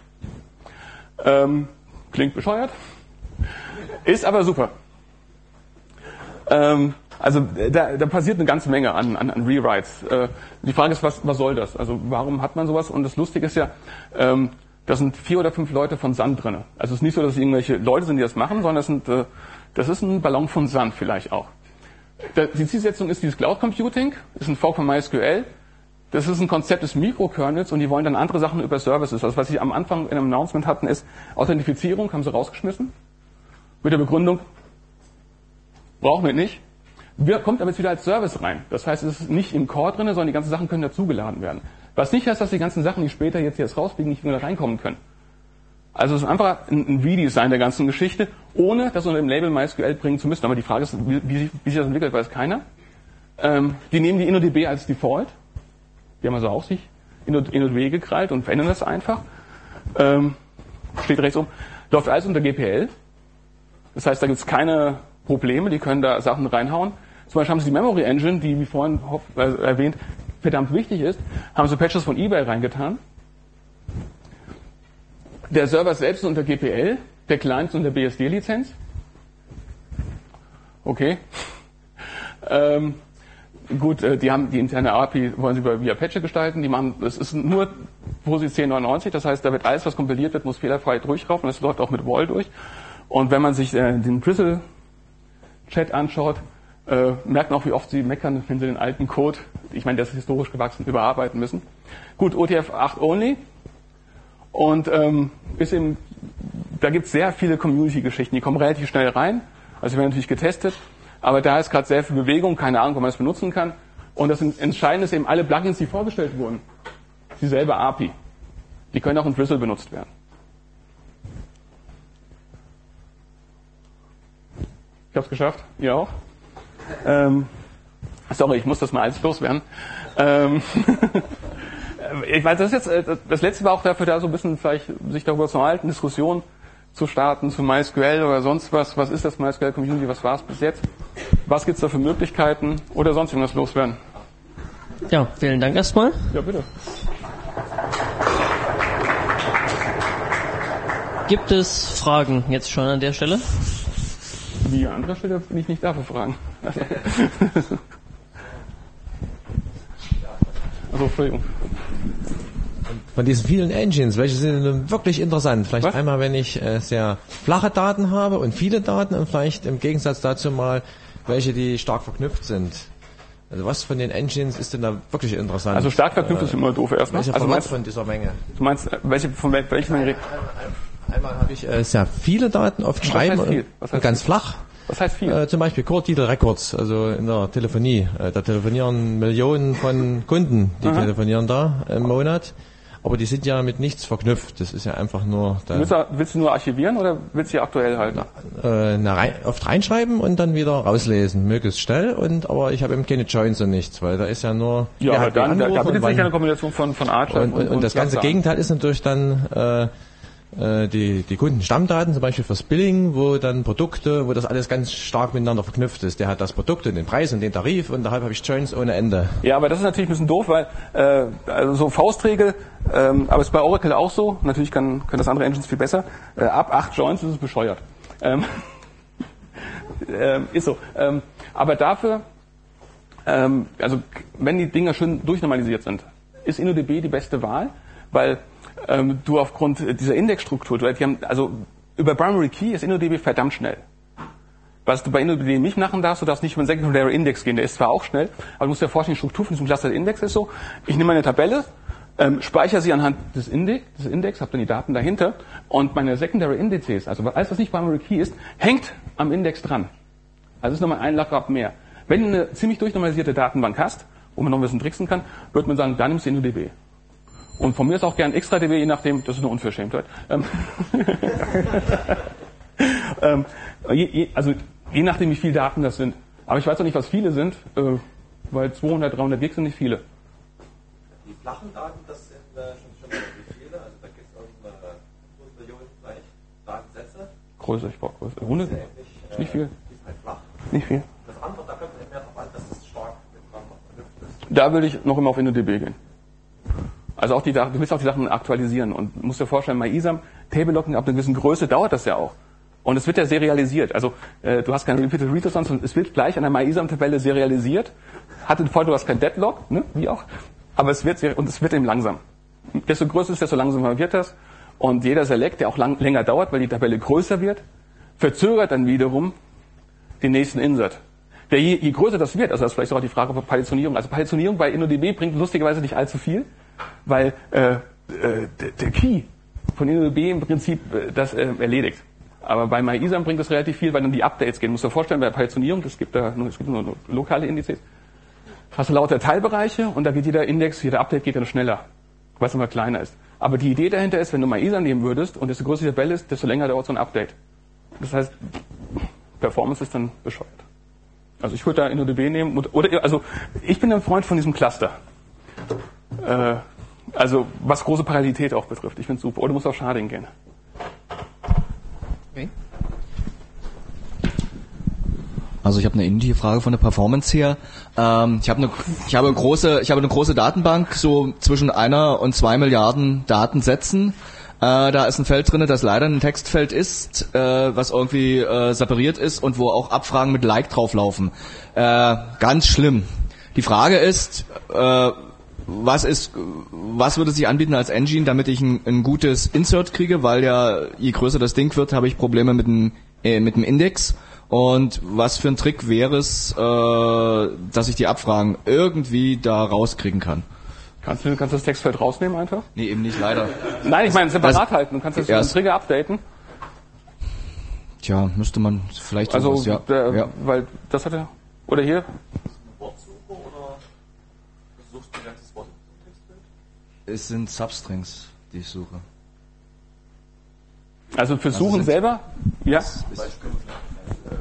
Ähm, klingt bescheuert. Ist aber super. Ähm, also da, da passiert eine ganze Menge an, an, an Rewrites. Äh, die Frage ist, was, was soll das? Also warum hat man sowas? Und das Lustige ist ja, ähm, da sind vier oder fünf Leute von Sand drin. Also es ist nicht so, dass es irgendwelche Leute sind, die das machen, sondern das, sind, äh, das ist ein Ballon von Sand vielleicht auch. Da, die Zielsetzung ist dieses Cloud Computing, ist ein Fork von MySQL. Das ist ein Konzept des Mikrokernels und die wollen dann andere Sachen über Services. Also was sie am Anfang in einem Announcement hatten, ist Authentifizierung, haben sie rausgeschmissen. Mit der Begründung, brauchen wir nicht. Wir, kommt aber jetzt wieder als Service rein. Das heißt, es ist nicht im Core drin, sondern die ganzen Sachen können dazugeladen werden. Was nicht heißt, dass die ganzen Sachen, die später jetzt hier rausfliegen, nicht wieder reinkommen können. Also es ist einfach ein, ein Redesign der ganzen Geschichte, ohne das unter dem Label MySQL bringen zu müssen. Aber die Frage ist, wie, wie, wie sich das entwickelt, weiß keiner. Ähm, die nehmen die InnoDB als Default. Die haben also auch sich InnoDB gekrallt und verändern das einfach. Ähm, steht rechts oben. Läuft alles unter G P L. Das heißt, da gibt es keine Probleme, die können da Sachen reinhauen. Zum Beispiel haben sie die Memory Engine, die, wie vorhin erwähnt, verdammt wichtig ist, haben sie Patches von eBay reingetan. Der Server selbst ist unter G P L, der Client ist unter B S D-Lizenz. Okay. ähm, gut, die haben die interne A P I, wollen sie via Apache gestalten. Die machen, das ist nur POSI zehn neunundneunzig, das heißt, da wird alles, was kompiliert wird, muss fehlerfrei durchlaufen. Das läuft auch mit Wall durch. Und wenn man sich äh, den Drizzle-Chat anschaut, äh, merkt man auch, wie oft sie meckern, wenn sie den alten Code, ich meine, der ist historisch gewachsen, überarbeiten müssen. Gut, O T F acht only. Und ähm, ist eben, da gibt es sehr viele Community-Geschichten, die kommen relativ schnell rein. Also werden natürlich getestet, aber da ist gerade sehr viel Bewegung, keine Ahnung, ob man das benutzen kann. Und das Entscheidende ist eben, alle Plugins, die vorgestellt wurden, dieselbe A P I. Die können auch in Drizzle benutzt werden. Ich habe es geschafft, ihr auch. Ähm, sorry, ich muss das mal alles loswerden. Ähm, ich weiß, das ist jetzt, das letzte war auch dafür da, so ein bisschen vielleicht sich darüber zu halten, Diskussion zu starten zu MySQL oder sonst was. Was ist das MySQL Community? Was war es bis jetzt? Was gibt es da für Möglichkeiten oder sonst irgendwas loswerden? Ja, vielen Dank erstmal. Ja, bitte. Gibt es Fragen jetzt schon an der Stelle? Wie an anderer Stelle bin ich nicht da für Fragen. Also, also Entschuldigung. Von diesen vielen Engines, welche sind denn wirklich interessant? Vielleicht Was? einmal, wenn ich äh, sehr flache Daten habe und viele Daten und vielleicht im Gegensatz dazu mal welche, die stark verknüpft sind. Also was von den Engines ist denn da wirklich interessant? Also stark verknüpft äh, ist immer doof erstmal. Welche Also Format meinst, von dieser Menge? du meinst, welche, von welchen man redet? Einmal habe ich äh, sehr viele Daten, oft Was schreiben heißt viel? und, Was heißt und ganz viel? flach. Was heißt viel? Äh, zum Beispiel Core Titel Records, also in der Telefonie. Äh, da telefonieren Millionen von Kunden, die Aha. telefonieren da im Monat. Aber die sind ja mit nichts verknüpft. Das ist ja einfach nur... Da, Willst du, willst du nur archivieren oder willst du sie aktuell halten? äh, na, rein, oft reinschreiben und dann wieder rauslesen, möglichst schnell. Und aber ich habe eben keine Joins und nichts, weil da ist ja nur... Ja, wer aber hat wen dann, da, da angerufen wird und sicher eine wann- Kombination von, von Archer und, und, und das ganze Cluster. Gegenteil ist natürlich dann äh, äh, die, die Kundenstammdaten, zum Beispiel fürs Billing, wo dann Produkte, wo das alles ganz stark miteinander verknüpft ist. Der hat das Produkt und den Preis und den Tarif und dahalb habe ich Joins ohne Ende. Ja, aber das ist natürlich ein bisschen doof, weil äh, also so Faustregel, ähm, aber ist bei Oracle auch so, natürlich kann, können das andere Engines viel besser, äh, ab acht Joins ist es bescheuert. Ähm, ähm, ist so. Ähm, aber dafür ähm, also wenn die Dinger schön durchnormalisiert sind, ist InnoDB die beste Wahl, weil ähm, du aufgrund dieser Indexstruktur, du, die haben, also über Primary Key ist InnoDB verdammt schnell. Was du bei InnoDB nicht machen darfst, du darfst nicht über einen Secondary Index gehen, der ist zwar auch schnell, aber du musst dir vorstellen, die Struktur von diesem Cluster Index ist so, ich nehme meine Tabelle, ähm, speichere sie anhand des Index, des Index, habe dann die Daten dahinter und meine Secondary Indizes, also alles, was nicht Primary Key ist, hängt am Index dran. Also ist nochmal ein Lookup mehr. Wenn du eine ziemlich durchnormalisierte Datenbank hast, wo man noch ein bisschen tricksen kann, würde man sagen, dann nimmst du InnoDB. Und von mir ist auch gern ExtraDB, je nachdem, das ist eine Unverschämtheit. Ähm, ähm, je, je, also je nachdem, wie viele Daten das sind. Aber ich weiß auch nicht, was viele sind, äh, weil zweihundert, dreihundert Gig sind nicht viele. Die flachen Daten, das sind äh, schon, schon relativ viele. Also da gibt es irgendeine Millionen gleich Datensätze. Größer, ich brauche größer. Hunde? Das ist, ähnlich, ist nicht viel. Die ist halt flach. Nicht viel. Das andere, da kommt mehr drauf an, dass es stark miteinander verknüpft ist. Da würde ich noch immer auf InnoDB gehen. Also auch die, du willst auch die Sachen aktualisieren und musst dir vorstellen, bei I S A M, Table Locking ab einer gewissen Größe dauert das ja auch. Und es wird ja serialisiert. Also äh, du hast keine Repeated Read, sondern es wird gleich an der MyISAM-Tabelle serialisiert. Hat den Vorteil, du hast kein Deadlock, ne? Wie auch. Aber es wird und es wird eben langsam. Desto größer ist, desto langsamer wird das. Und jeder Select, der auch lang, länger dauert, weil die Tabelle größer wird, verzögert dann wiederum den nächsten Insert. Der je, je größer das wird, also das ist vielleicht auch die Frage von Partitionierung. Also Partitionierung bei InnoDB bringt lustigerweise nicht allzu viel, weil äh, äh, der, der Key von InnoDB im Prinzip äh, das äh, erledigt. Aber bei MyISAM bringt das relativ viel, weil dann die Updates gehen. Du musst dir vorstellen, bei der Partitionierung, es gibt da nur, es gibt nur lokale Indizes, hast du lauter Teilbereiche und da geht jeder Index, jeder Update geht dann schneller, weil es immer kleiner ist. Aber die Idee dahinter ist, wenn du MyISAM nehmen würdest und desto größer die Tabelle ist, desto länger dauert so ein Update. Das heißt, Performance ist dann bescheuert. Also ich würde da InnoDB nehmen, oder, also ich bin ein Freund von diesem Cluster. Äh, also was große Parallelität auch betrifft. Ich finde es super. Oder du musst auf Sharding gehen. Okay. Also ich habe eine ähnliche Frage von der Performance her. Ähm, ich habe eine, ich habe eine große, ich habe eine große Datenbank, so zwischen einer und zwei Milliarden Datensätzen. Äh, da ist ein Feld drinne, das leider ein Textfeld ist, äh, was irgendwie äh, separiert ist und wo auch Abfragen mit Like drauflaufen. Äh, ganz schlimm. Die Frage ist, äh, was ist, was würde sich anbieten als Engine, damit ich ein, ein gutes Insert kriege, weil ja je größer das Ding wird, habe ich Probleme mit dem äh, mit dem Index. Und was für ein Trick wäre es, äh, dass ich die Abfragen irgendwie da rauskriegen kann? Kannst du kannst das Textfeld rausnehmen einfach? Nee, eben nicht, leider. Nein, ich meine separat das, halten. Du kannst das ja, mit Trigger updaten. Tja, müsste man vielleicht also sowas, ja. Der, ja. Weil das hat er. Oder hier. Wortsuche oder suchst du ein ganzes Wort im Textfeld? Es sind Substrings, die ich suche. Also für Suchen also selber? Ja. Beispiel, äh,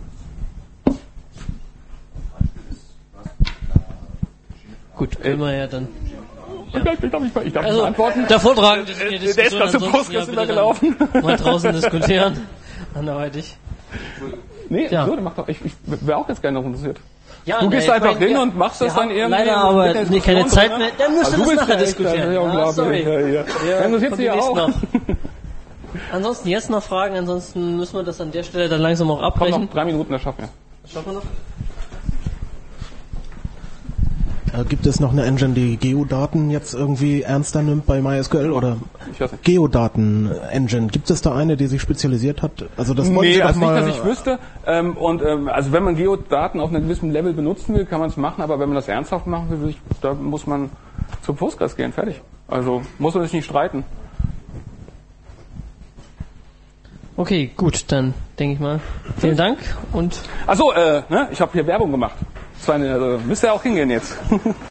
Gut, können wir ja dann. Ja. Ich darf nicht, ich darf Also, nicht antworten. der Vortrag, die der ist gerade zum Postgres ja, übergelaufen. Mal draußen diskutieren. Anderweitig. Nee, ja. so, mach doch. Ich, ich wäre auch jetzt gerne noch interessiert. Ja, du gehst nee, einfach mein, hin ja, und machst das dann irgendwie. Leider aber nee, keine Zeit mehr. Dann müsst ihr also, das nachher ja diskutieren. Ja, ah, sorry. Ja, ja. Ja, das jetzt hier auch. Noch. Ansonsten jetzt noch Fragen, ansonsten müssen wir das an der Stelle dann langsam auch abbrechen. Komm, noch drei Minuten, das schaffen wir. Das schaffen wir noch. Äh, gibt es noch eine Engine, die Geodaten jetzt irgendwie ernster nimmt bei MySQL oder ich weiß nicht. Geodaten-Engine? Gibt es da eine, die sich spezialisiert hat? Also das wollte nee, ich also mal nicht, dass ich wüsste. Ähm, und ähm, also wenn man Geodaten auf einem gewissen Level benutzen will, kann man es machen. Aber wenn man das ernsthaft machen will, will ich, da muss man zu Postgres gehen. Fertig. Also muss man sich nicht streiten. Okay, gut, dann denke ich mal. Vielen Dank und. Achso, äh, ne, ich habe hier Werbung gemacht. Das war eine, also, müsst ihr auch hingehen jetzt.